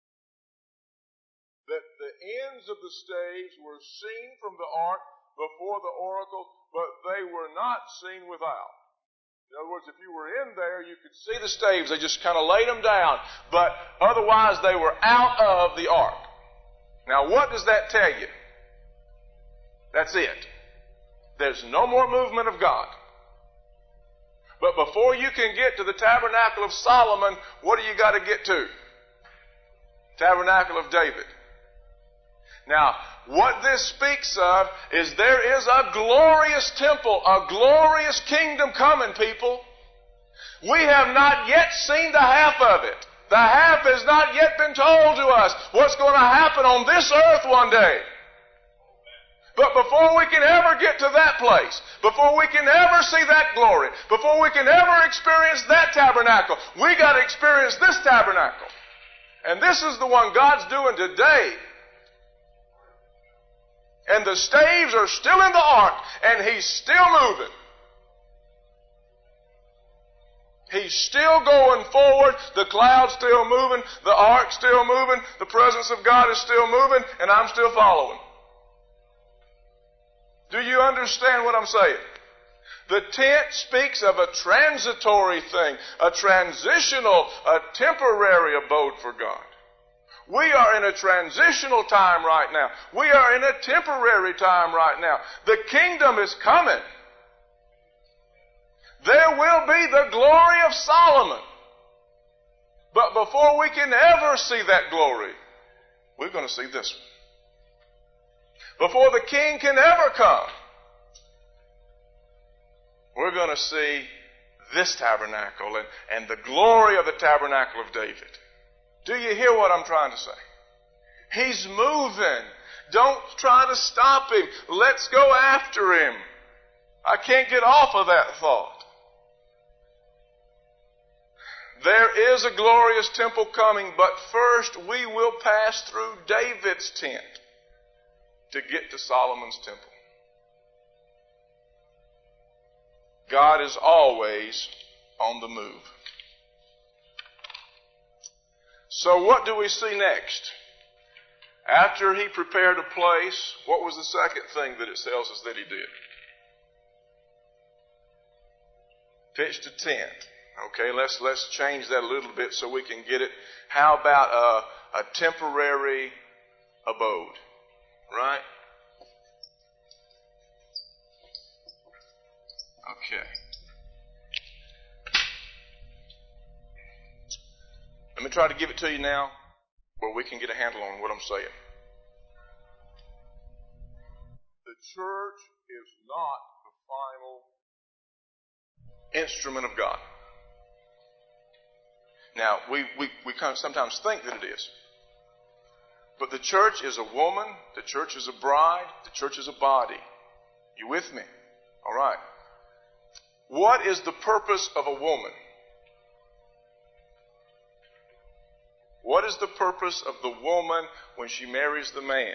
That the ends of the staves were seen from the ark before the oracle, but they were not seen without. In other words, if you were in there, you could see the staves. They just kind of laid them down. But otherwise, they were out of the ark. Now, what does that tell you? That's it. There's no more movement of God. But before you can get to the tabernacle of Solomon, what do you got to get to? Tabernacle of David. Now, what this speaks of is there is a glorious temple, a glorious kingdom coming, people. We have not yet seen the half of it. The half has not yet been told to us what's going to happen on this earth one day. But before we can ever get to that place, before we can ever see that glory, before we can ever experience that tabernacle, we got to experience this tabernacle. And this is the one God's doing today. And the staves are still in the ark, and He's still moving. He's still going forward. The cloud's still moving. The ark's still moving. The presence of God is still moving, and I'm still following. Do you understand what I'm saying? The tent speaks of a transitory thing, a transitional, a temporary abode for God. We are in a transitional time right now. We are in a temporary time right now. The kingdom is coming. There will be the glory of Solomon. But before we can ever see that glory, we're going to see this one. Before the king can ever come, we're going to see this tabernacle and, and the glory of the tabernacle of David. Do you hear what I'm trying to say? He's moving. Don't try to stop Him. Let's go after Him. I can't get off of that thought. There is a glorious temple coming, but first we will pass through David's tent to get to Solomon's temple. God is always on the move. So what do we see next? After He prepared a place, what was the second thing that it tells us that He did? Pitched a tent. Okay, let's let's change that a little bit so we can get it. How about a, a temporary abode? Right? Okay. Let me try to give it to you now where we can get a handle on what I'm saying. The church is not the final instrument of God. Now, we, we, we kind of sometimes think that it is. But the church is a woman. The church is a bride. The church is a body. You with me? All right. What is the purpose of a woman? What is the purpose of the woman when she marries the man?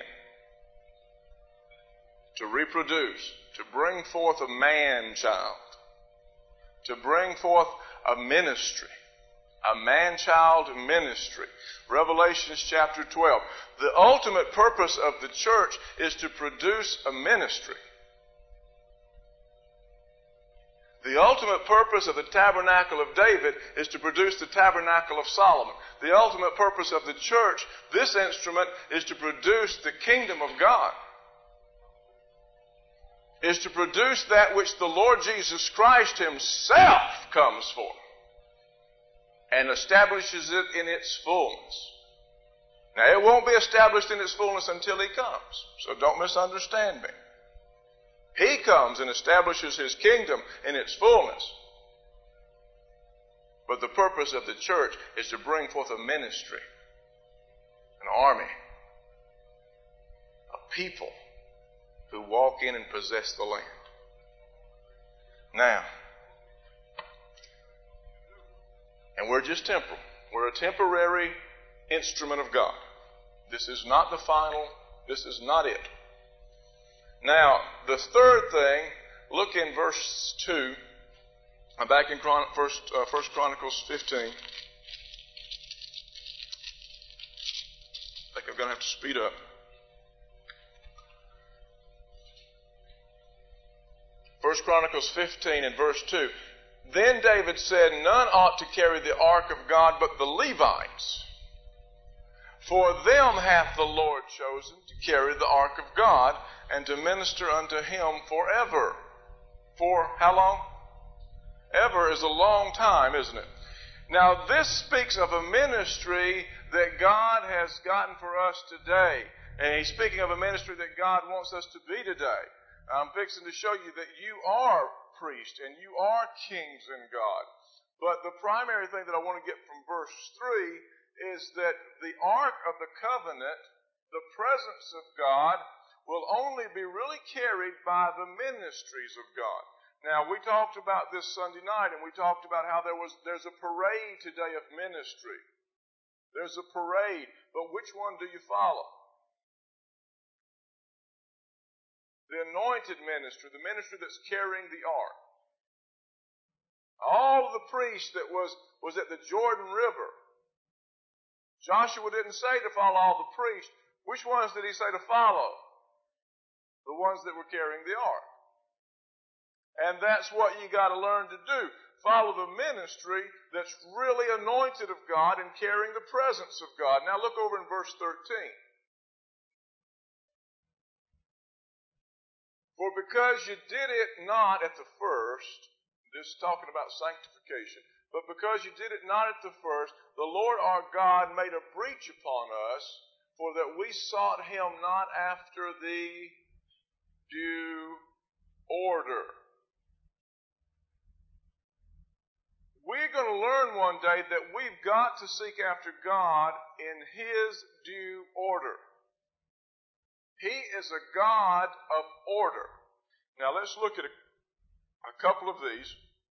To reproduce, to bring forth a man-child, to bring forth a ministry, a man-child ministry. Revelation chapter twelve. The ultimate purpose of the church is to produce a ministry. The ultimate purpose of the tabernacle of David is to produce the tabernacle of Solomon. The ultimate purpose of the church, this instrument, is to produce the kingdom of God. Is to produce that which the Lord Jesus Christ Himself comes for and establishes it in its fullness. Now, it won't be established in its fullness until He comes, so don't misunderstand me. He comes and establishes His kingdom in its fullness. But the purpose of the church is to bring forth a ministry, an army, a people who walk in and possess the land. Now, and we're just temporal. We're a temporary instrument of God. This is not the final. This is not it. Now, the third thing, look in verse two. I'm back in Chron- First, uh, First Chronicles fifteen. I think I'm going to have to speed up. First Chronicles fifteen and verse two. Then David said, none ought to carry the ark of God but the Levites. For them hath the Lord chosen to carry the ark of God and to minister unto him forever. For how long? Ever is a long time, isn't it? Now this speaks of a ministry that God has gotten for us today. And he's speaking of a ministry that God wants us to be today. I'm fixing to show you that you are priests and you are kings in God. But the primary thing that I want to get from verse three is that the Ark of the Covenant, the presence of God, will only be really carried by the ministries of God. Now, we talked about this Sunday night, and we talked about how there was there's a parade today of ministry. There's a parade, but which one do you follow? The anointed ministry, the ministry that's carrying the ark. All of the priests that was, was at the Jordan River, Joshua didn't say to follow all the priests. Which ones did he say to follow? The ones that were carrying the ark. And that's what you got to learn to do. Follow the ministry that's really anointed of God and carrying the presence of God. Now look over in verse thirteen. For because you did it not at the first, this is talking about sanctification, but because you did it not at the first, the Lord our God made a breach upon us, for that we sought him not after the due order. We're going to learn one day that we've got to seek after God in his due order. He is a God of order. Now let's look at a, a couple of these.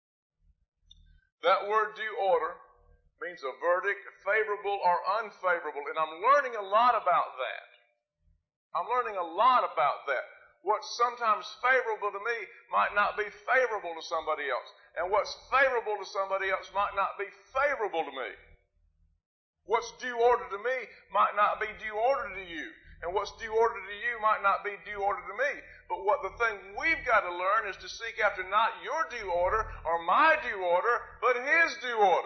That word due order means a verdict, favorable or unfavorable. And I'm learning a lot about that. I'm learning a lot about that. What's sometimes favorable to me might not be favorable to somebody else. And what's favorable to somebody else might not be favorable to me. What's due order to me might not be due order to you. And what's due order to you might not be due order to me. But what the thing we've got to learn is to seek after not your due order or my due order, but his due order.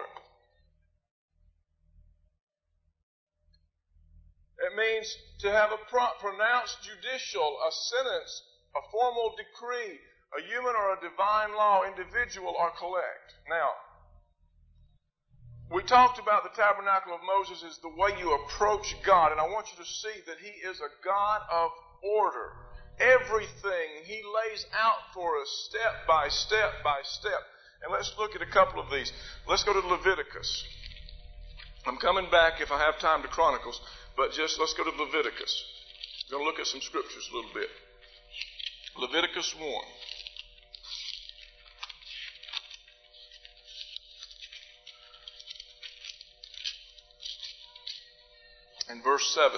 It means to have a pronounced judicial, a sentence, a formal decree, a human or a divine law, individual or collect. Now, we talked about the tabernacle of Moses is the way you approach God, and I want you to see that he is a God of order. Everything he lays out for us step by step by step. And let's look at a couple of these. Let's go to Leviticus. I'm coming back if I have time to Chronicles, but just let's go to Leviticus. I'm going to look at some scriptures a little bit. Leviticus one. And verse seven.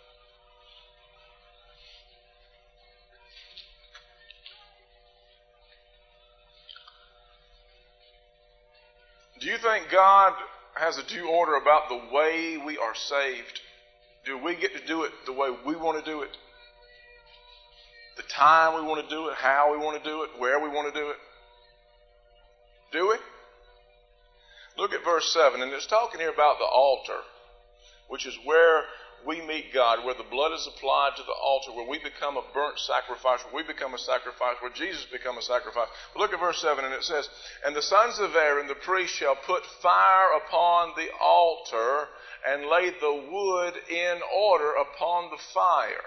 Do you think God has a due order about the way we are saved? Do we get to do it the way we want to do it? The time we want to do it, how we want to do it, where we want to do it? Do we? Look at verse seven, and it's talking here about the altar, which is where we meet God, where the blood is applied to the altar, where we become a burnt sacrifice, where we become a sacrifice, where Jesus become a sacrifice. But look at verse seven, and it says, and the sons of Aaron, the priest, shall put fire upon the altar and lay the wood in order upon the fire.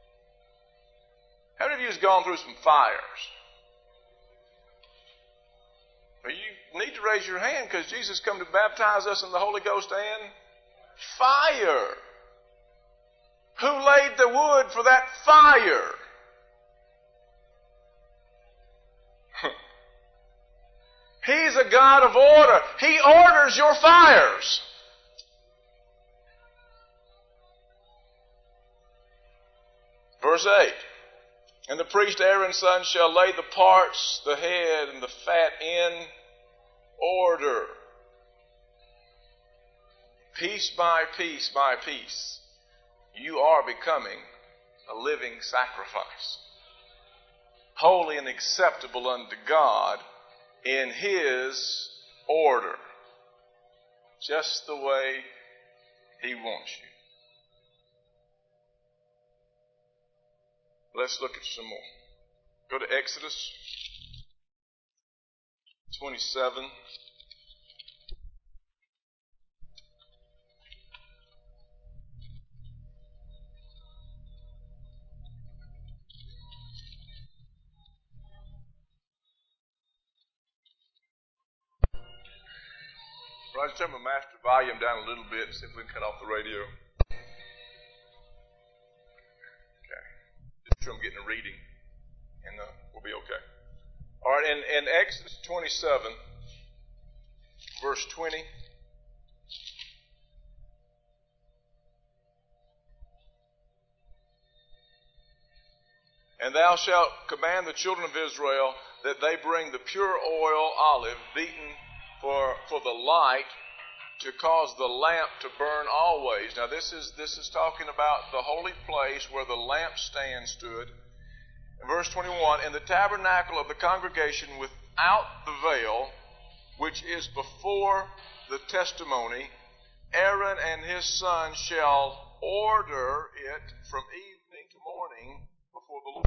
How many of you have gone through some fires? Well, you need to raise your hand because Jesus come to baptize us in the Holy Ghost and fire. Who laid the wood for that fire? He's a God of order. He orders your fires. Verse eight. And the priest Aaron's son shall lay the parts, the head, and the fat in order. Piece by piece by piece, you are becoming a living sacrifice, holy and acceptable unto God in His order, just the way He wants you. Let's look at some more. Go to Exodus twenty-seven. Roger, turn my master volume down a little bit and see if we can cut off the radio. Okay. Just sure I'm getting a reading, and uh, we'll be okay. All right, in, in Exodus twenty-seven, verse twenty. And thou shalt command the children of Israel that they bring the pure oil olive beaten for for the light, to cause the lamp to burn always. Now this is this is talking about the holy place where the lampstand stood. In verse twenty-one, in the tabernacle of the congregation without the veil, which is before the testimony, Aaron and his son shall order it from evening to morning before the Lord.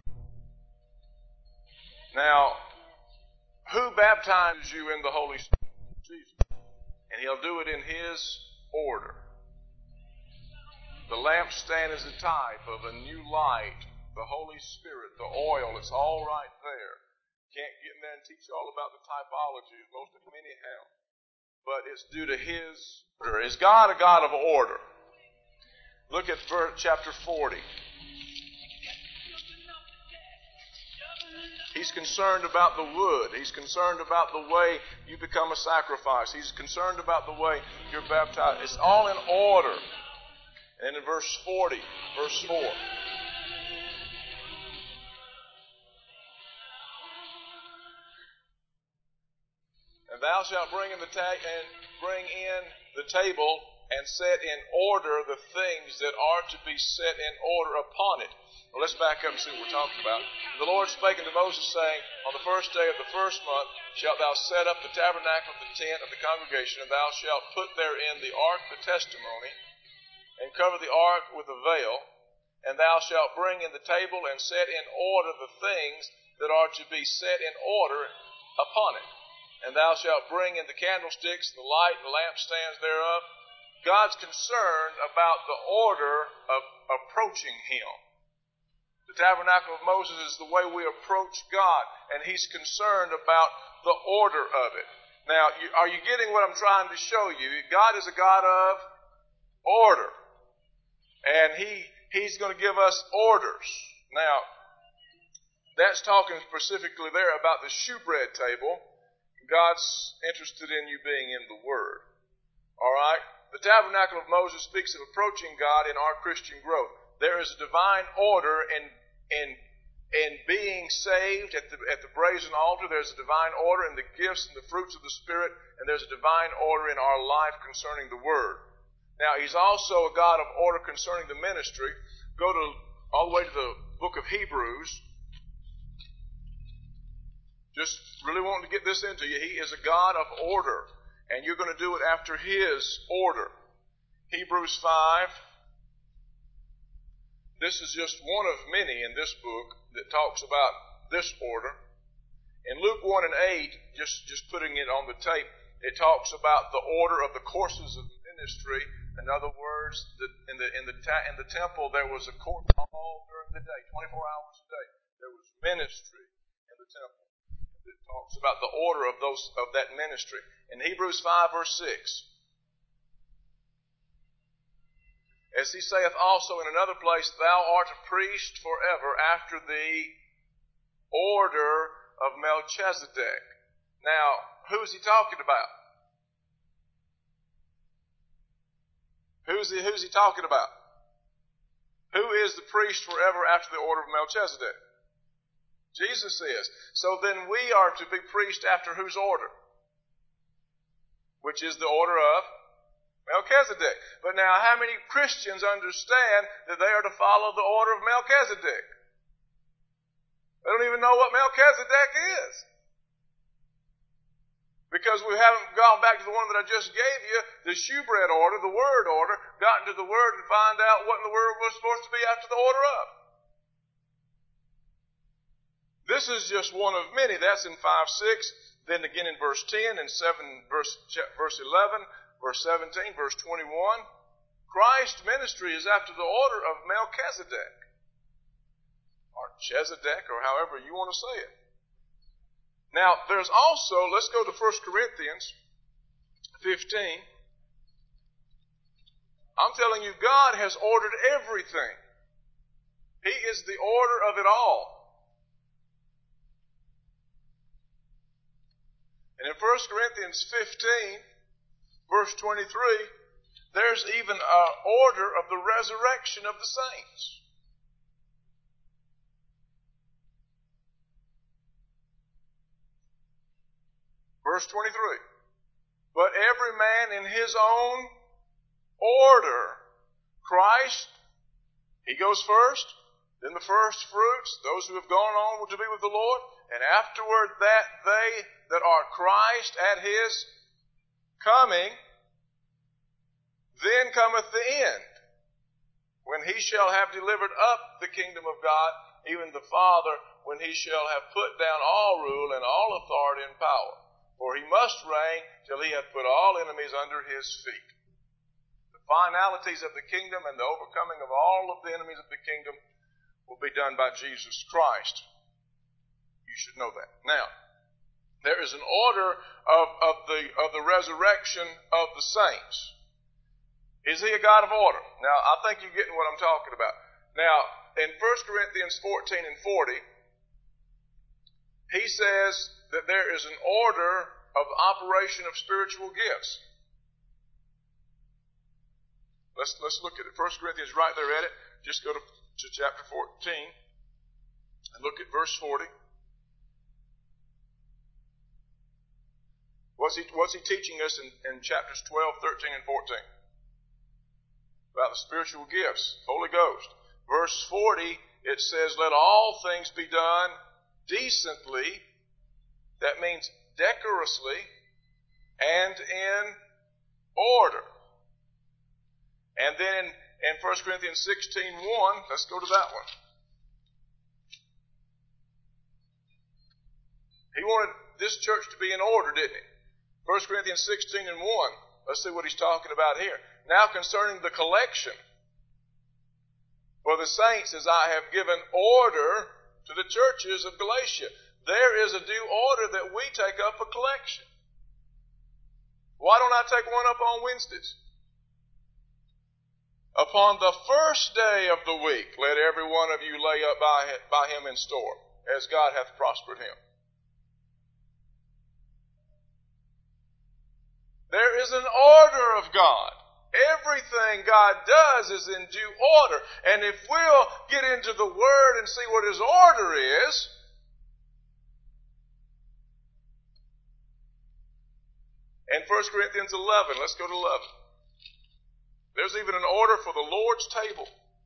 Now, who baptizes you in the Holy Spirit? Jesus. And He'll do it in His order. The lampstand is a type of a new light, the Holy Spirit, the oil. It's all right there. Can't get in there and teach you all about the typology, as most of many have. But it's due to His order. Is God a God of order? Look at verse, chapter forty. He's concerned about the wood. He's concerned about the way you become a sacrifice. He's concerned about the way you're baptized. It's all in order. And in verse forty, verse four. And thou shalt bring in the ta- and bring in the table and set in order the things that are to be set in order upon it. Well, let's back up and see what we're talking about. The Lord spake unto Moses, saying, on the first day of the first month shalt thou set up the tabernacle of the tent of the congregation, and thou shalt put therein the ark of the testimony, and cover the ark with a veil. And thou shalt bring in the table and set in order the things that are to be set in order upon it. And thou shalt bring in the candlesticks, the light, and the lampstands thereof. God's concerned about the order of approaching Him. The tabernacle of Moses is the way we approach God, and He's concerned about the order of it. Now, you, are you getting what I'm trying to show you? God is a God of order, and He He's going to give us orders. Now, that's talking specifically there about the shewbread table. God's interested in you being in the Word. All right? The tabernacle of Moses speaks of approaching God in our Christian growth. There is a divine order in in in being saved at the at the brazen altar. There's a divine order in the gifts and the fruits of the Spirit, and there's a divine order in our life concerning the Word. Now, He's also a God of order concerning the ministry. Go to all the way to the book of Hebrews. Just really wanting to get this into you. He is a God of order, and you're going to do it after His order. Hebrews five. This is just one of many in this book that talks about this order. In Luke one and eight, just, just putting it on the tape, it talks about the order of the courses of ministry. In other words, the, in, the, in, the ta- in the temple there was a course all during the day, twenty-four hours a day. There was ministry in the temple. It talks about the order of those of that ministry. In Hebrews five, verse six, as he saith also in another place, thou art a priest forever after the order of Melchizedek. Now, who's he talking about? Who's he, who's he talking about? Who is the priest forever after the order of Melchizedek? Jesus is. So then we are to be priests after whose order? Which is the order of Melchizedek. But now, how many Christians understand that they are to follow the order of Melchizedek? They don't even know what Melchizedek is. Because we haven't gone back to the one that I just gave you, the shewbread order, the word order, gotten to the word and find out what in the word was supposed to be after the order of. This is just one of many. That's in five six, then again in verse ten, and seven, verse, verse eleven, verse seventeen, verse twenty-one. Christ's ministry is after the order of Melchizedek, or Chezedek, or however you want to say it. Now, there's also, let's go to First Corinthians fifteen. I'm telling you, God has ordered everything. He is the order of it all. And in First Corinthians fifteen, verse twenty-three, there's even an order of the resurrection of the saints. Verse twenty-three, but every man in his own order. Christ, he goes first, then the first fruits, those who have gone on to be with the Lord, and afterward that they that are Christ at his coming, then cometh the end, when he shall have delivered up the kingdom of God, even the Father, when he shall have put down all rule and all authority and power. For he must reign till he hath put all enemies under his feet. The finalities of the kingdom and the overcoming of all of the enemies of the kingdom will be done by Jesus Christ. You should know that. Now, there is an order of, of, the, of the resurrection of the saints. Is he a God of order? Now, I think you're getting what I'm talking about. Now, in First Corinthians fourteen and forty, he says that there is an order of operation of spiritual gifts. Let's, let's look at it. First Corinthians, right there at it. Just go to, to chapter fourteen and look at verse forty. What's he, what's he teaching us in, in chapters twelve, thirteen, and fourteen? About the spiritual gifts, Holy Ghost. Verse forty, it says, let all things be done decently. That means decorously and in order. And then in First Corinthians sixteen one, let's go to that one. He wanted this church to be in order, didn't he? First Corinthians sixteen and one. Let's see what he's talking about here. Now concerning the collection for the saints, as I have given order to the churches of Galatia. There is a due order that we take up a collection. Why don't I take one up on Wednesdays? Upon the first day of the week, let every one of you lay up by, by him in store, as God hath prospered him. There is an order of God. Everything God does is in due order. And if we'll get into the Word and see what His order is, in First Corinthians eleven, let's go to eleven. There's even an order for the Lord's table.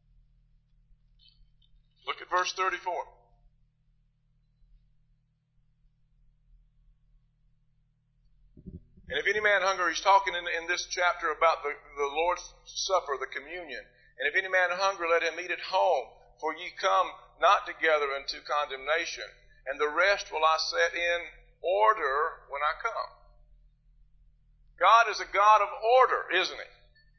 Look at verse thirty-four. And if any man hunger, he's talking in, in this chapter about the, the Lord's Supper, the communion. And if any man hunger, let him eat at home, for ye come not together unto condemnation. And the rest will I set in order when I come. God is a God of order, isn't He?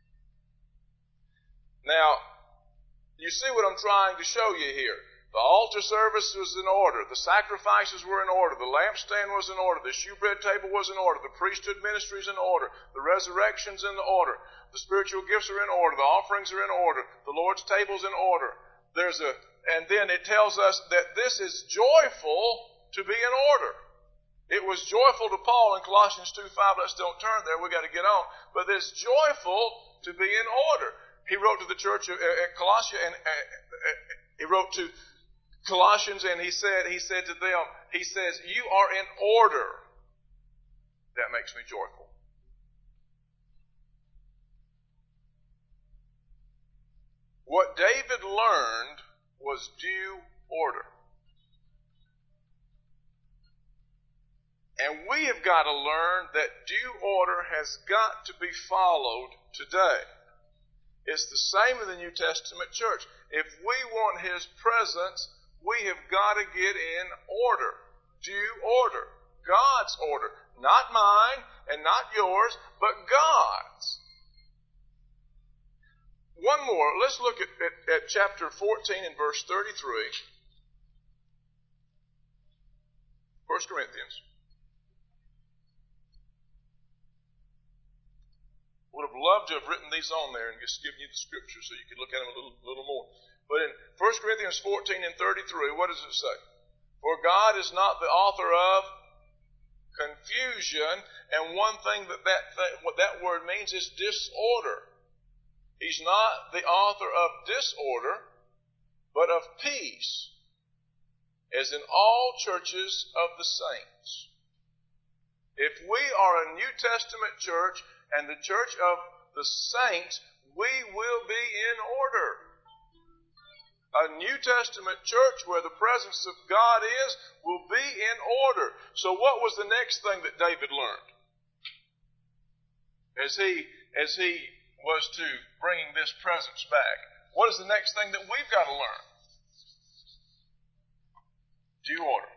Now, you see what I'm trying to show you here. The altar service was in order. The sacrifices were in order. The lampstand was in order. The shewbread table was in order. The priesthood ministry is in order. The resurrection's in the order. The spiritual gifts are in order. The offerings are in order. The Lord's table's in order. There's a, and then it tells us that this is joyful to be in order. It was joyful to Paul in Colossians two five. Let's don't turn there. We've got to get on. But it's joyful to be in order. He wrote to the church at Colossia, and he wrote to Colossians, and he said, he said to them, he says, you are in order. That makes me joyful. What David learned was due order. And we have got to learn that due order has got to be followed today. It's the same in the New Testament church. If we want His presence, we have got to get in order. Due order. God's order. Not mine and not yours, but God's. One more. Let's look at, at, at chapter fourteen and verse thirty-three. First Corinthians. Would have loved to have written these on there and just given you the scriptures so you could look at them a little, little more. But in First Corinthians fourteen and thirty-three, what does it say? For God is not the author of confusion, and one thing that that, th- what that word means is disorder. He's not the author of disorder, but of peace, as in all churches of the saints. If we are a New Testament church and the church of the saints, we will be in order. A New Testament church where the presence of God is will be in order. So what was the next thing that David learned? As he, as he was to bringing this presence back. What is the next thing that we've got to learn? Due order.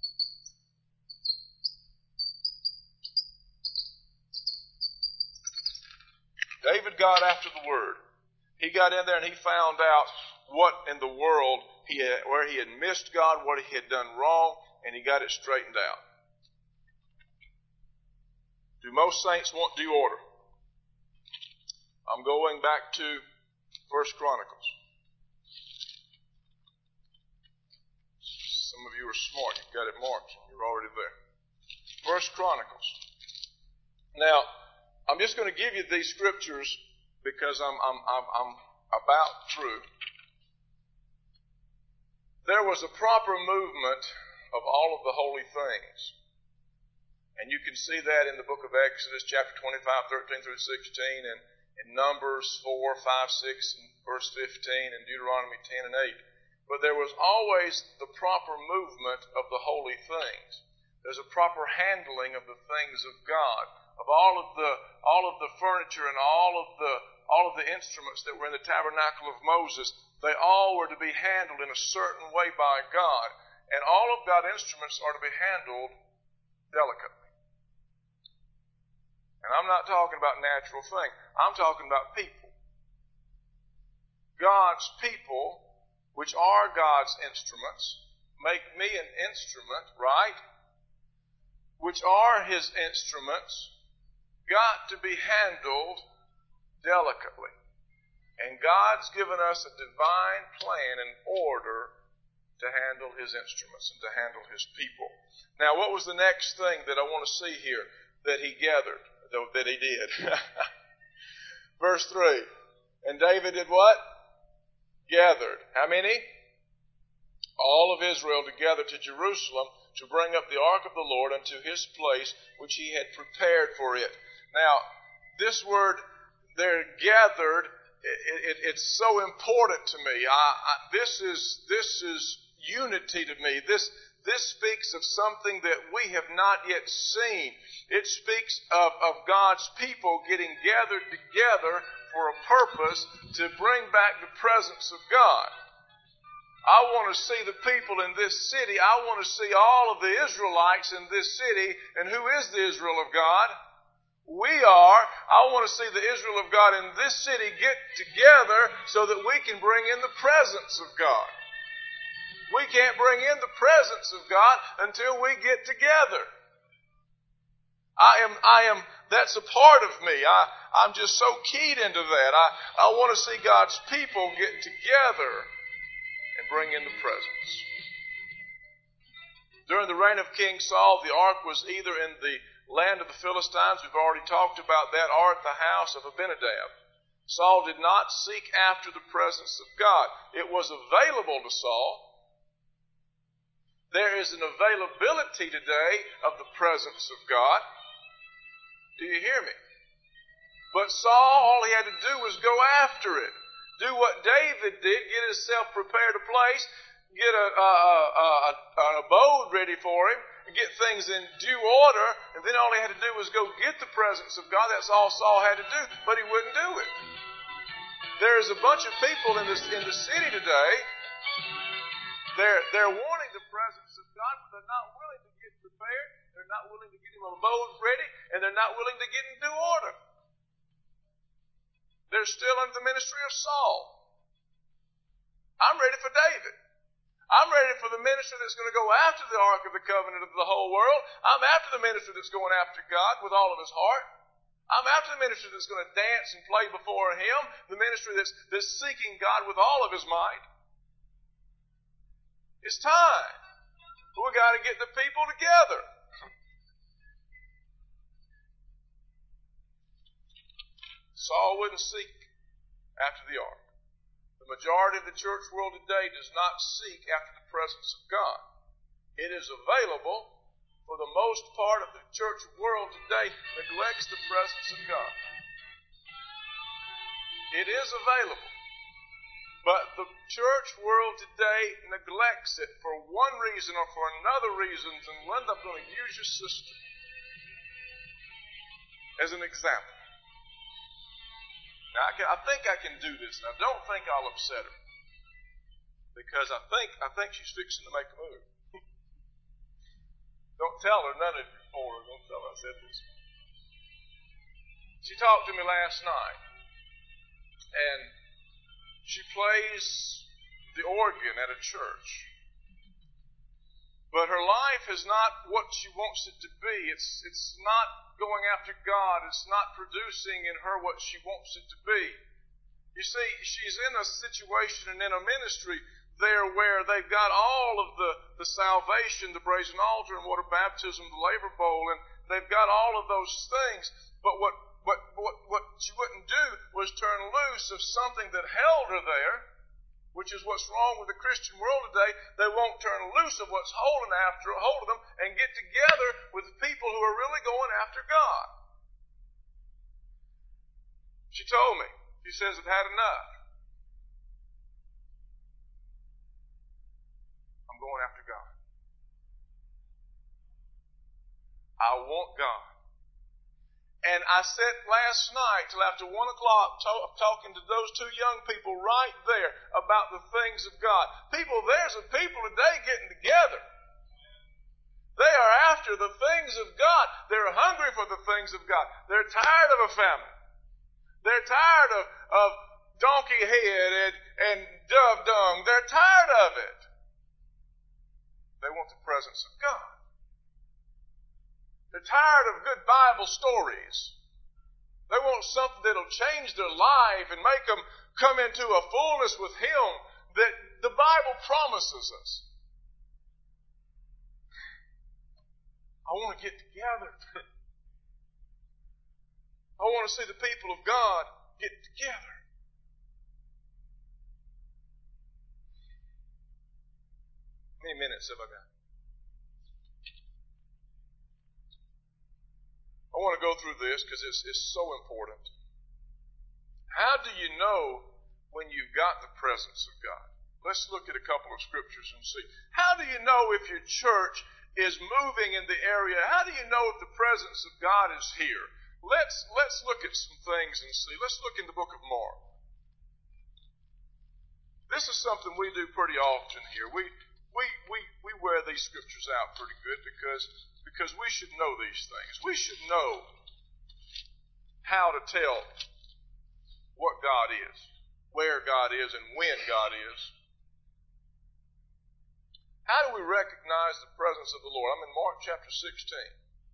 David got after the Word. He got in there and he found out what in the world he had, where he had missed God, what he had done wrong, and he got it straightened out. Do most saints want due order? I'm going back to First Chronicles. Some of you are smart. You've got it marked. You're already there. First Chronicles. Now, I'm just going to give you these scriptures because I'm, I'm, I'm, I'm about through. There was a proper movement of all of the holy things. And you can see that in the book of Exodus, chapter twenty-five, thirteen through sixteen, and in Numbers four, five, six, and verse fifteen, and Deuteronomy ten and eight. But there was always the proper movement of the holy things. There's a proper handling of the things of God. Of all of the all of the furniture and all of the all of the instruments that were in the tabernacle of Moses, they all were to be handled in a certain way by God, and all of God's instruments are to be handled delicately. And I'm not talking about natural things. I'm talking about people. God's people, which are God's instruments, make me an instrument, right? Which are His instruments, got to be handled delicately. And God's given us a divine plan and order to handle His instruments and to handle His people. Now, what was the next thing that I want to see here that He gathered, that He did? Verse three. And David did what? Gathered. How many? All of Israel together to Jerusalem to bring up the ark of the Lord unto His place which He had prepared for it. Now, this word, they're gathered, it, it, it's so important to me. I, I, this is this is unity to me. This this speaks of something that we have not yet seen. It speaks of, of God's people getting gathered together for a purpose to bring back the presence of God. I want to see the people in this city. I want to see all of the Israelites in this city. And who is the Israel of God? We are. I want to see the Israel of God in this city get together so that we can bring in the presence of God. We can't bring in the presence of God until we get together. I am, I am, that's a part of me. I, I'm just so keyed into that. I, I want to see God's people get together and bring in the presence. During the reign of King Saul, the ark was either in the land of the Philistines. We've already talked about that, or at the house of Abinadab. Saul did not seek after the presence of God. It was available to Saul. There is an availability today of the presence of God. Do you hear me? But Saul, all he had to do was go after it. Do what David did, get himself prepared a place, get a, a, a, a, an abode ready for him, get things in due order, and then all he had to do was go get the presence of God. That's all Saul had to do, but he wouldn't do it. There's a bunch of people in, this, in the city today, they're, they're wanting the presence of God, but they're not willing to get prepared, they're not willing to get him an abode ready, and they're not willing to get in due order. They're still under the ministry of Saul. I'm ready for David. I'm ready for the ministry that's going to go after the Ark of the Covenant of the whole world. I'm after the ministry that's going after God with all of his heart. I'm after the ministry that's going to dance and play before him, the ministry that's, that's seeking God with all of his might. It's time. We've got to get the people together. Saul wouldn't seek after the ark. The majority of the church world today does not seek after the presence of God. It is available, for the most part of the church world today neglects the presence of God. It is available, but the church world today neglects it for one reason or for another reason, and Linda, I'm going to use your sister as an example. Now, I, can, I think I can do this, and I don't think I'll upset her, because I think I think she's fixing to make a move. Don't tell her, none of you for her. Don't tell her I said this. She talked to me last night, and she plays the organ at a church. But her life is not what she wants it to be. It's, it's not going after God. It's not producing in her what she wants it to be. You see, she's in a situation and in a ministry there where they've got all of the, the salvation, the brazen altar and water baptism, the labor bowl, and they've got all of those things. But what, what, what, what she wouldn't do was turn loose of something that held her there, which is what's wrong with the Christian world today. They won't turn loose of what's holding after hold of them and get together with people who are really going after God. She told me, she says, I've had enough. I'm going after God. I want God. And I sat last night till after one o'clock to- talking to those two young people right there about the things of God. People, there's a people today getting together. They are after the things of God. They're hungry for the things of God. They're tired of a famine. They're tired of, of donkey head and, and dove dung. They're tired of it. They want the presence of God. They're tired of good Bible stories. They want something that'll change their life and make them come into a fullness with Him that the Bible promises us. I want to get together. I want to see the people of God get together. How many minutes have I got? I want to go through this because it's, it's so important. How do you know when you've got the presence of God? Let's look at a couple of scriptures and see. How do you know if your church is moving in the area? How do you know if the presence of God is here? Let's, let's look at some things and see. Let's look in the book of Mark. This is something we do pretty often here. We, we, we, we wear these scriptures out pretty good because Because we should know these things. We should know how to tell what God is, where God is, and when God is. How do we recognize the presence of the Lord? I'm in Mark chapter sixteen.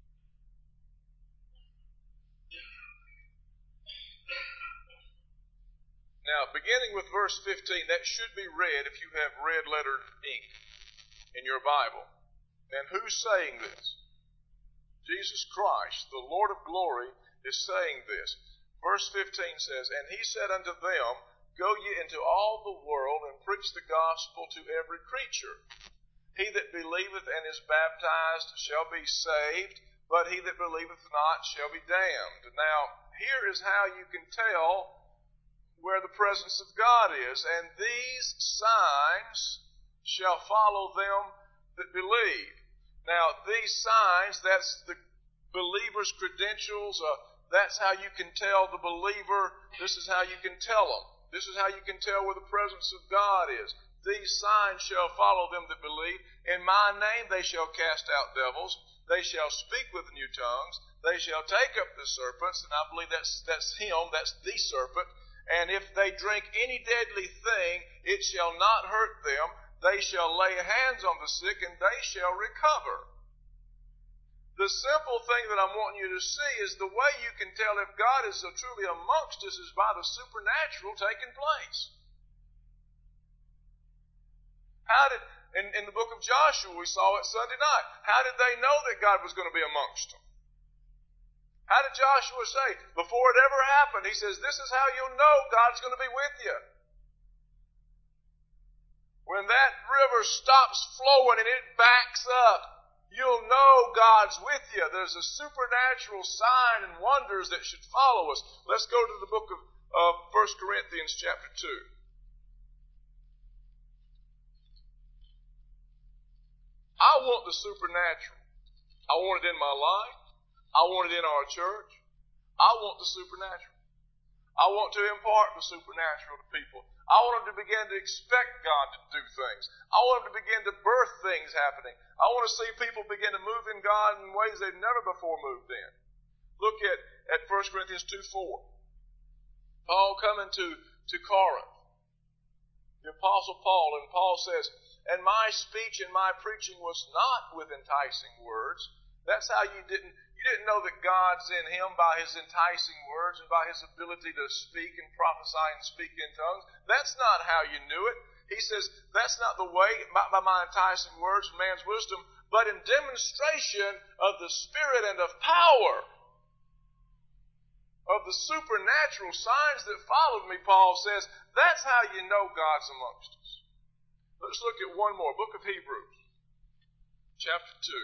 Now, beginning with verse fifteen, that should be read if you have red lettered ink in your Bible. And who's saying this? Jesus Christ, the Lord of glory, is saying this. Verse fifteen says, And he said unto them, Go ye into all the world, and preach the gospel to every creature. He that believeth and is baptized shall be saved, but he that believeth not shall be damned. Now, here is how you can tell where the presence of God is. And these signs shall follow them that believe. Now, these signs, that's the believer's credentials. Uh, that's how you can tell the believer. This is how you can tell them. This is how you can tell where the presence of God is. These signs shall follow them that believe. In my name they shall cast out devils. They shall speak with new tongues. They shall take up the serpents. And I believe that's, that's him. That's the serpent. And if they drink any deadly thing, it shall not hurt them. They shall lay hands on the sick, and they shall recover. The simple thing that I'm wanting you to see is the way you can tell if God is so truly amongst us is by the supernatural taking place. How did, in, in the book of Joshua, we saw it Sunday night, how did they know that God was going to be amongst them? How did Joshua say? Before it ever happened, he says, this is how you'll know God's going to be with you. When that river stops flowing and it backs up, you'll know God's with you. There's a supernatural sign and wonders that should follow us. Let's go to the book of uh, First Corinthians chapter two. I want the supernatural. I want it in my life. I want it in our church. I want the supernatural. I want to impart the supernatural to people. I want them to begin to expect God to do things. I want them to begin to birth things happening. I want to see people begin to move in God in ways they've never before moved in. Look at, at First Corinthians two four. Paul coming to, to Corinth. The Apostle Paul, and Paul says, And my speech and my preaching was not with enticing words. That's how you didn't You didn't know that God's in him by his enticing words and by his ability to speak and prophesy and speak in tongues. That's not how you knew it. He says, that's not the way, by, by my enticing words and man's wisdom, but in demonstration of the Spirit and of power. Of the supernatural signs that followed me, Paul says, that's how you know God's amongst us. Let's look at one more. Book of Hebrews, chapter two.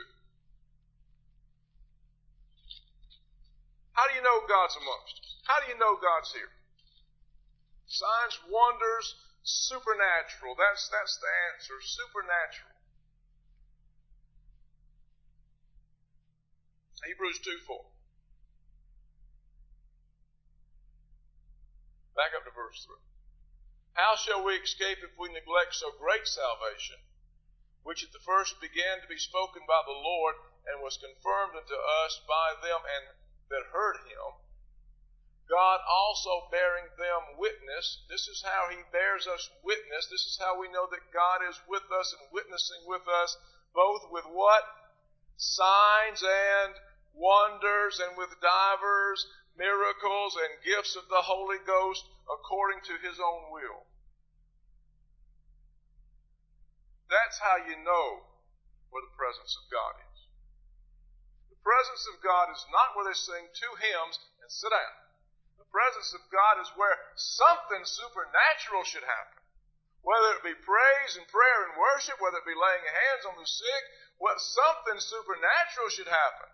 How do you know God's amongst us? How do you know God's here? Signs, wonders, supernatural. That's, that's the answer. Supernatural. Hebrews two four. Back up to verse three. How shall we escape if we neglect so great salvation, which at the first began to be spoken by the Lord, and was confirmed unto us by them and that heard him, God also bearing them witness. This is how he bears us witness. This is how we know that God is with us and witnessing with us, both with what? Signs and wonders, and with divers miracles and gifts of the Holy Ghost according to his own will. That's how you know where the presence of God is. The presence of God is not where they sing two hymns and sit down. The presence of God is where something supernatural should happen. Whether it be praise and prayer and worship, whether it be laying hands on the sick, what something supernatural should happen.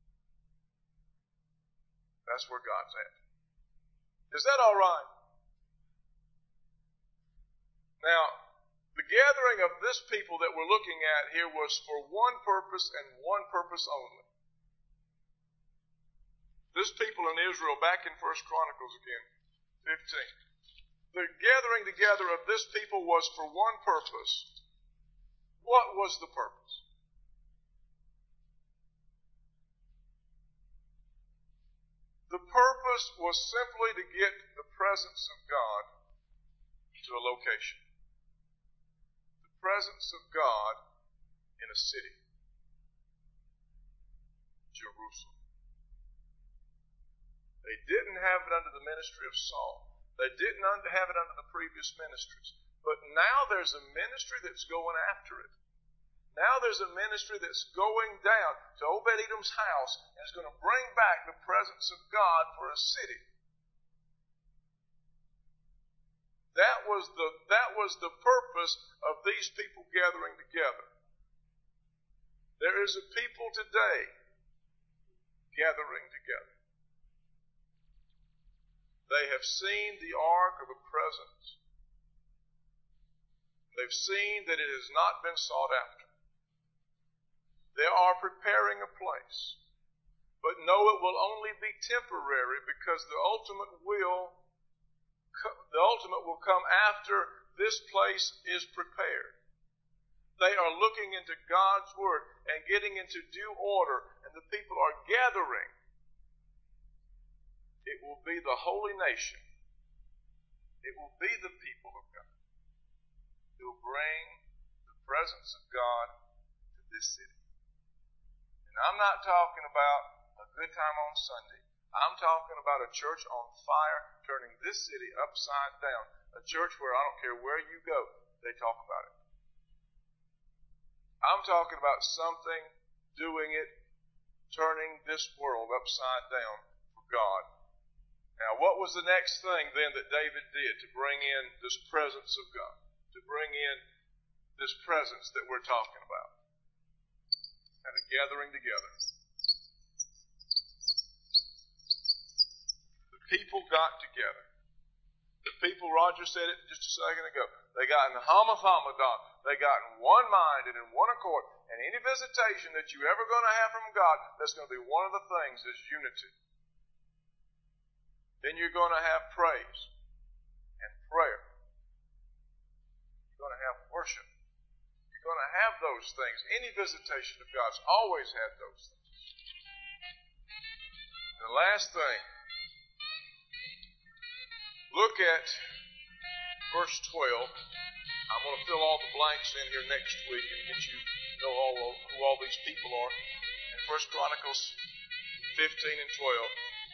That's where God's at. Is that all right? Now, the gathering of this people that we're looking at here was for one purpose and one purpose only. This people in Israel, back in First Chronicles again, fifteen. The gathering together of this people was for one purpose. What was the purpose? The purpose was simply to get the presence of God to a location. The presence of God in a city. Jerusalem. They didn't have it under the ministry of Saul. They didn't have it under the previous ministries. But now there's a ministry that's going after it. Now there's a ministry that's going down to Obed-Edom's house and is going to bring back the presence of God for a city. That was the, that was the purpose of these people gathering together. There is a people today gathering together. They have seen the ark of the presence. They've seen that it has not been sought after. They are preparing a place, but know it will only be temporary because the ultimate will, the ultimate will come after this place is prepared. They are looking into God's Word and getting into due order, and the people are gathering. It will be the holy nation. It will be the people of God who will bring the presence of God to this city. And I'm not talking about a good time on Sunday. I'm talking about a church on fire turning this city upside down. A church where I don't care where you go, they talk about it. I'm talking about something doing it, turning this world upside down for God. Now, what was the next thing then that David did to bring in this presence of God? To bring in this presence that we're talking about? And a gathering together. The people got together. The people, Roger said it just a second ago, they got in Hamathamadan. They got in one mind and in one accord. And any visitation that you're ever going to have from God, that's going to be one of the things is unity. Then you're going to have praise and prayer. You're going to have worship. You're going to have those things. Any visitation of God's always had those things. And the last thing, look at verse twelve. I'm going to fill all the blanks in here next week and get you to know all, who all these people are. In First Chronicles fifteen and twelve.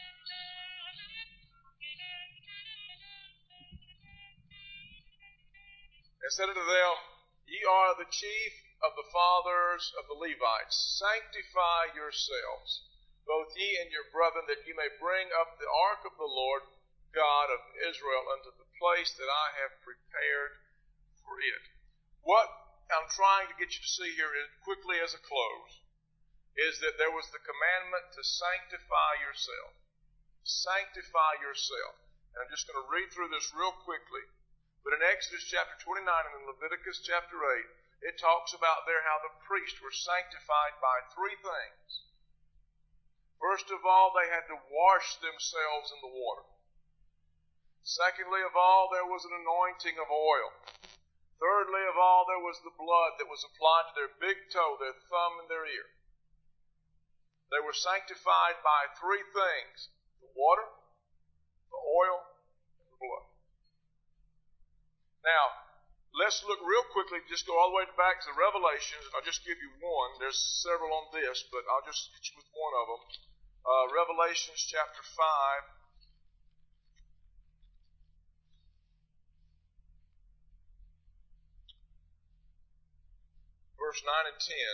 And said unto them, Ye are the chief of the fathers of the Levites. Sanctify yourselves, both ye and your brethren, that ye may bring up the ark of the Lord God of Israel unto the place that I have prepared for it. What I'm trying to get you to see here is, quickly as a close, is that there was the commandment to sanctify yourself. Sanctify yourself. And I'm just going to read through this real quickly. But in Exodus chapter twenty-nine and in Leviticus chapter eight, it talks about there how the priests were sanctified by three things. First of all, they had to wash themselves in the water. Secondly of all, there was an anointing of oil. Thirdly of all, there was the blood that was applied to their big toe, their thumb, and their ear. They were sanctified by three things: the water, the oil, and the blood. Now, let's look real quickly, just go all the way back to the Revelations, and I'll just give you one. There's several on this, but I'll just hit you with one of them. Uh, Revelations chapter five. Verse nine and ten.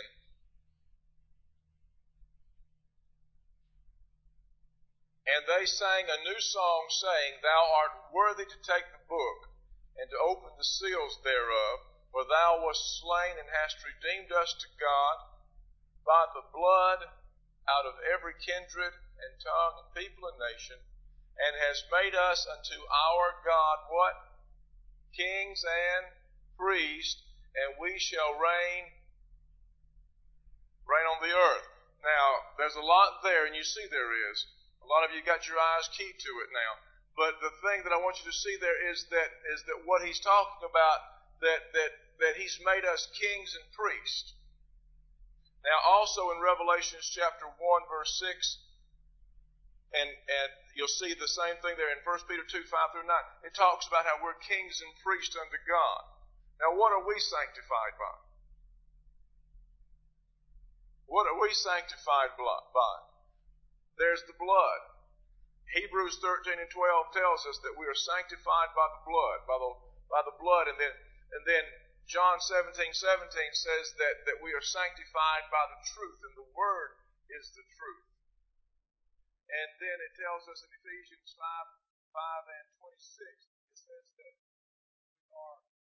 And they sang a new song, saying, Thou art worthy to take the book, and to open the seals thereof, for thou wast slain and hast redeemed us to God by the blood out of every kindred and tongue and people and nation, and hast made us unto our God what? Kings and priests, and we shall reign, reign on the earth. Now, there's a lot there, and you see there is. A lot of you got your eyes keyed to it now. But the thing that I want you to see there is that is that what he's talking about, that that that he's made us kings and priests. Now also in Revelations chapter one, verse six, and, and you'll see the same thing there in First Peter two, five through nine. It talks about how we're kings and priests unto God. Now what are we sanctified by? What are we sanctified by? There's the blood. Hebrews thirteen and twelve tells us that we are sanctified by the blood, by the by the blood, and then and then John seventeen seventeen says that, that we are sanctified by the truth, and the Word is the truth. And then it tells us in Ephesians five, five and twenty-six, it says that we are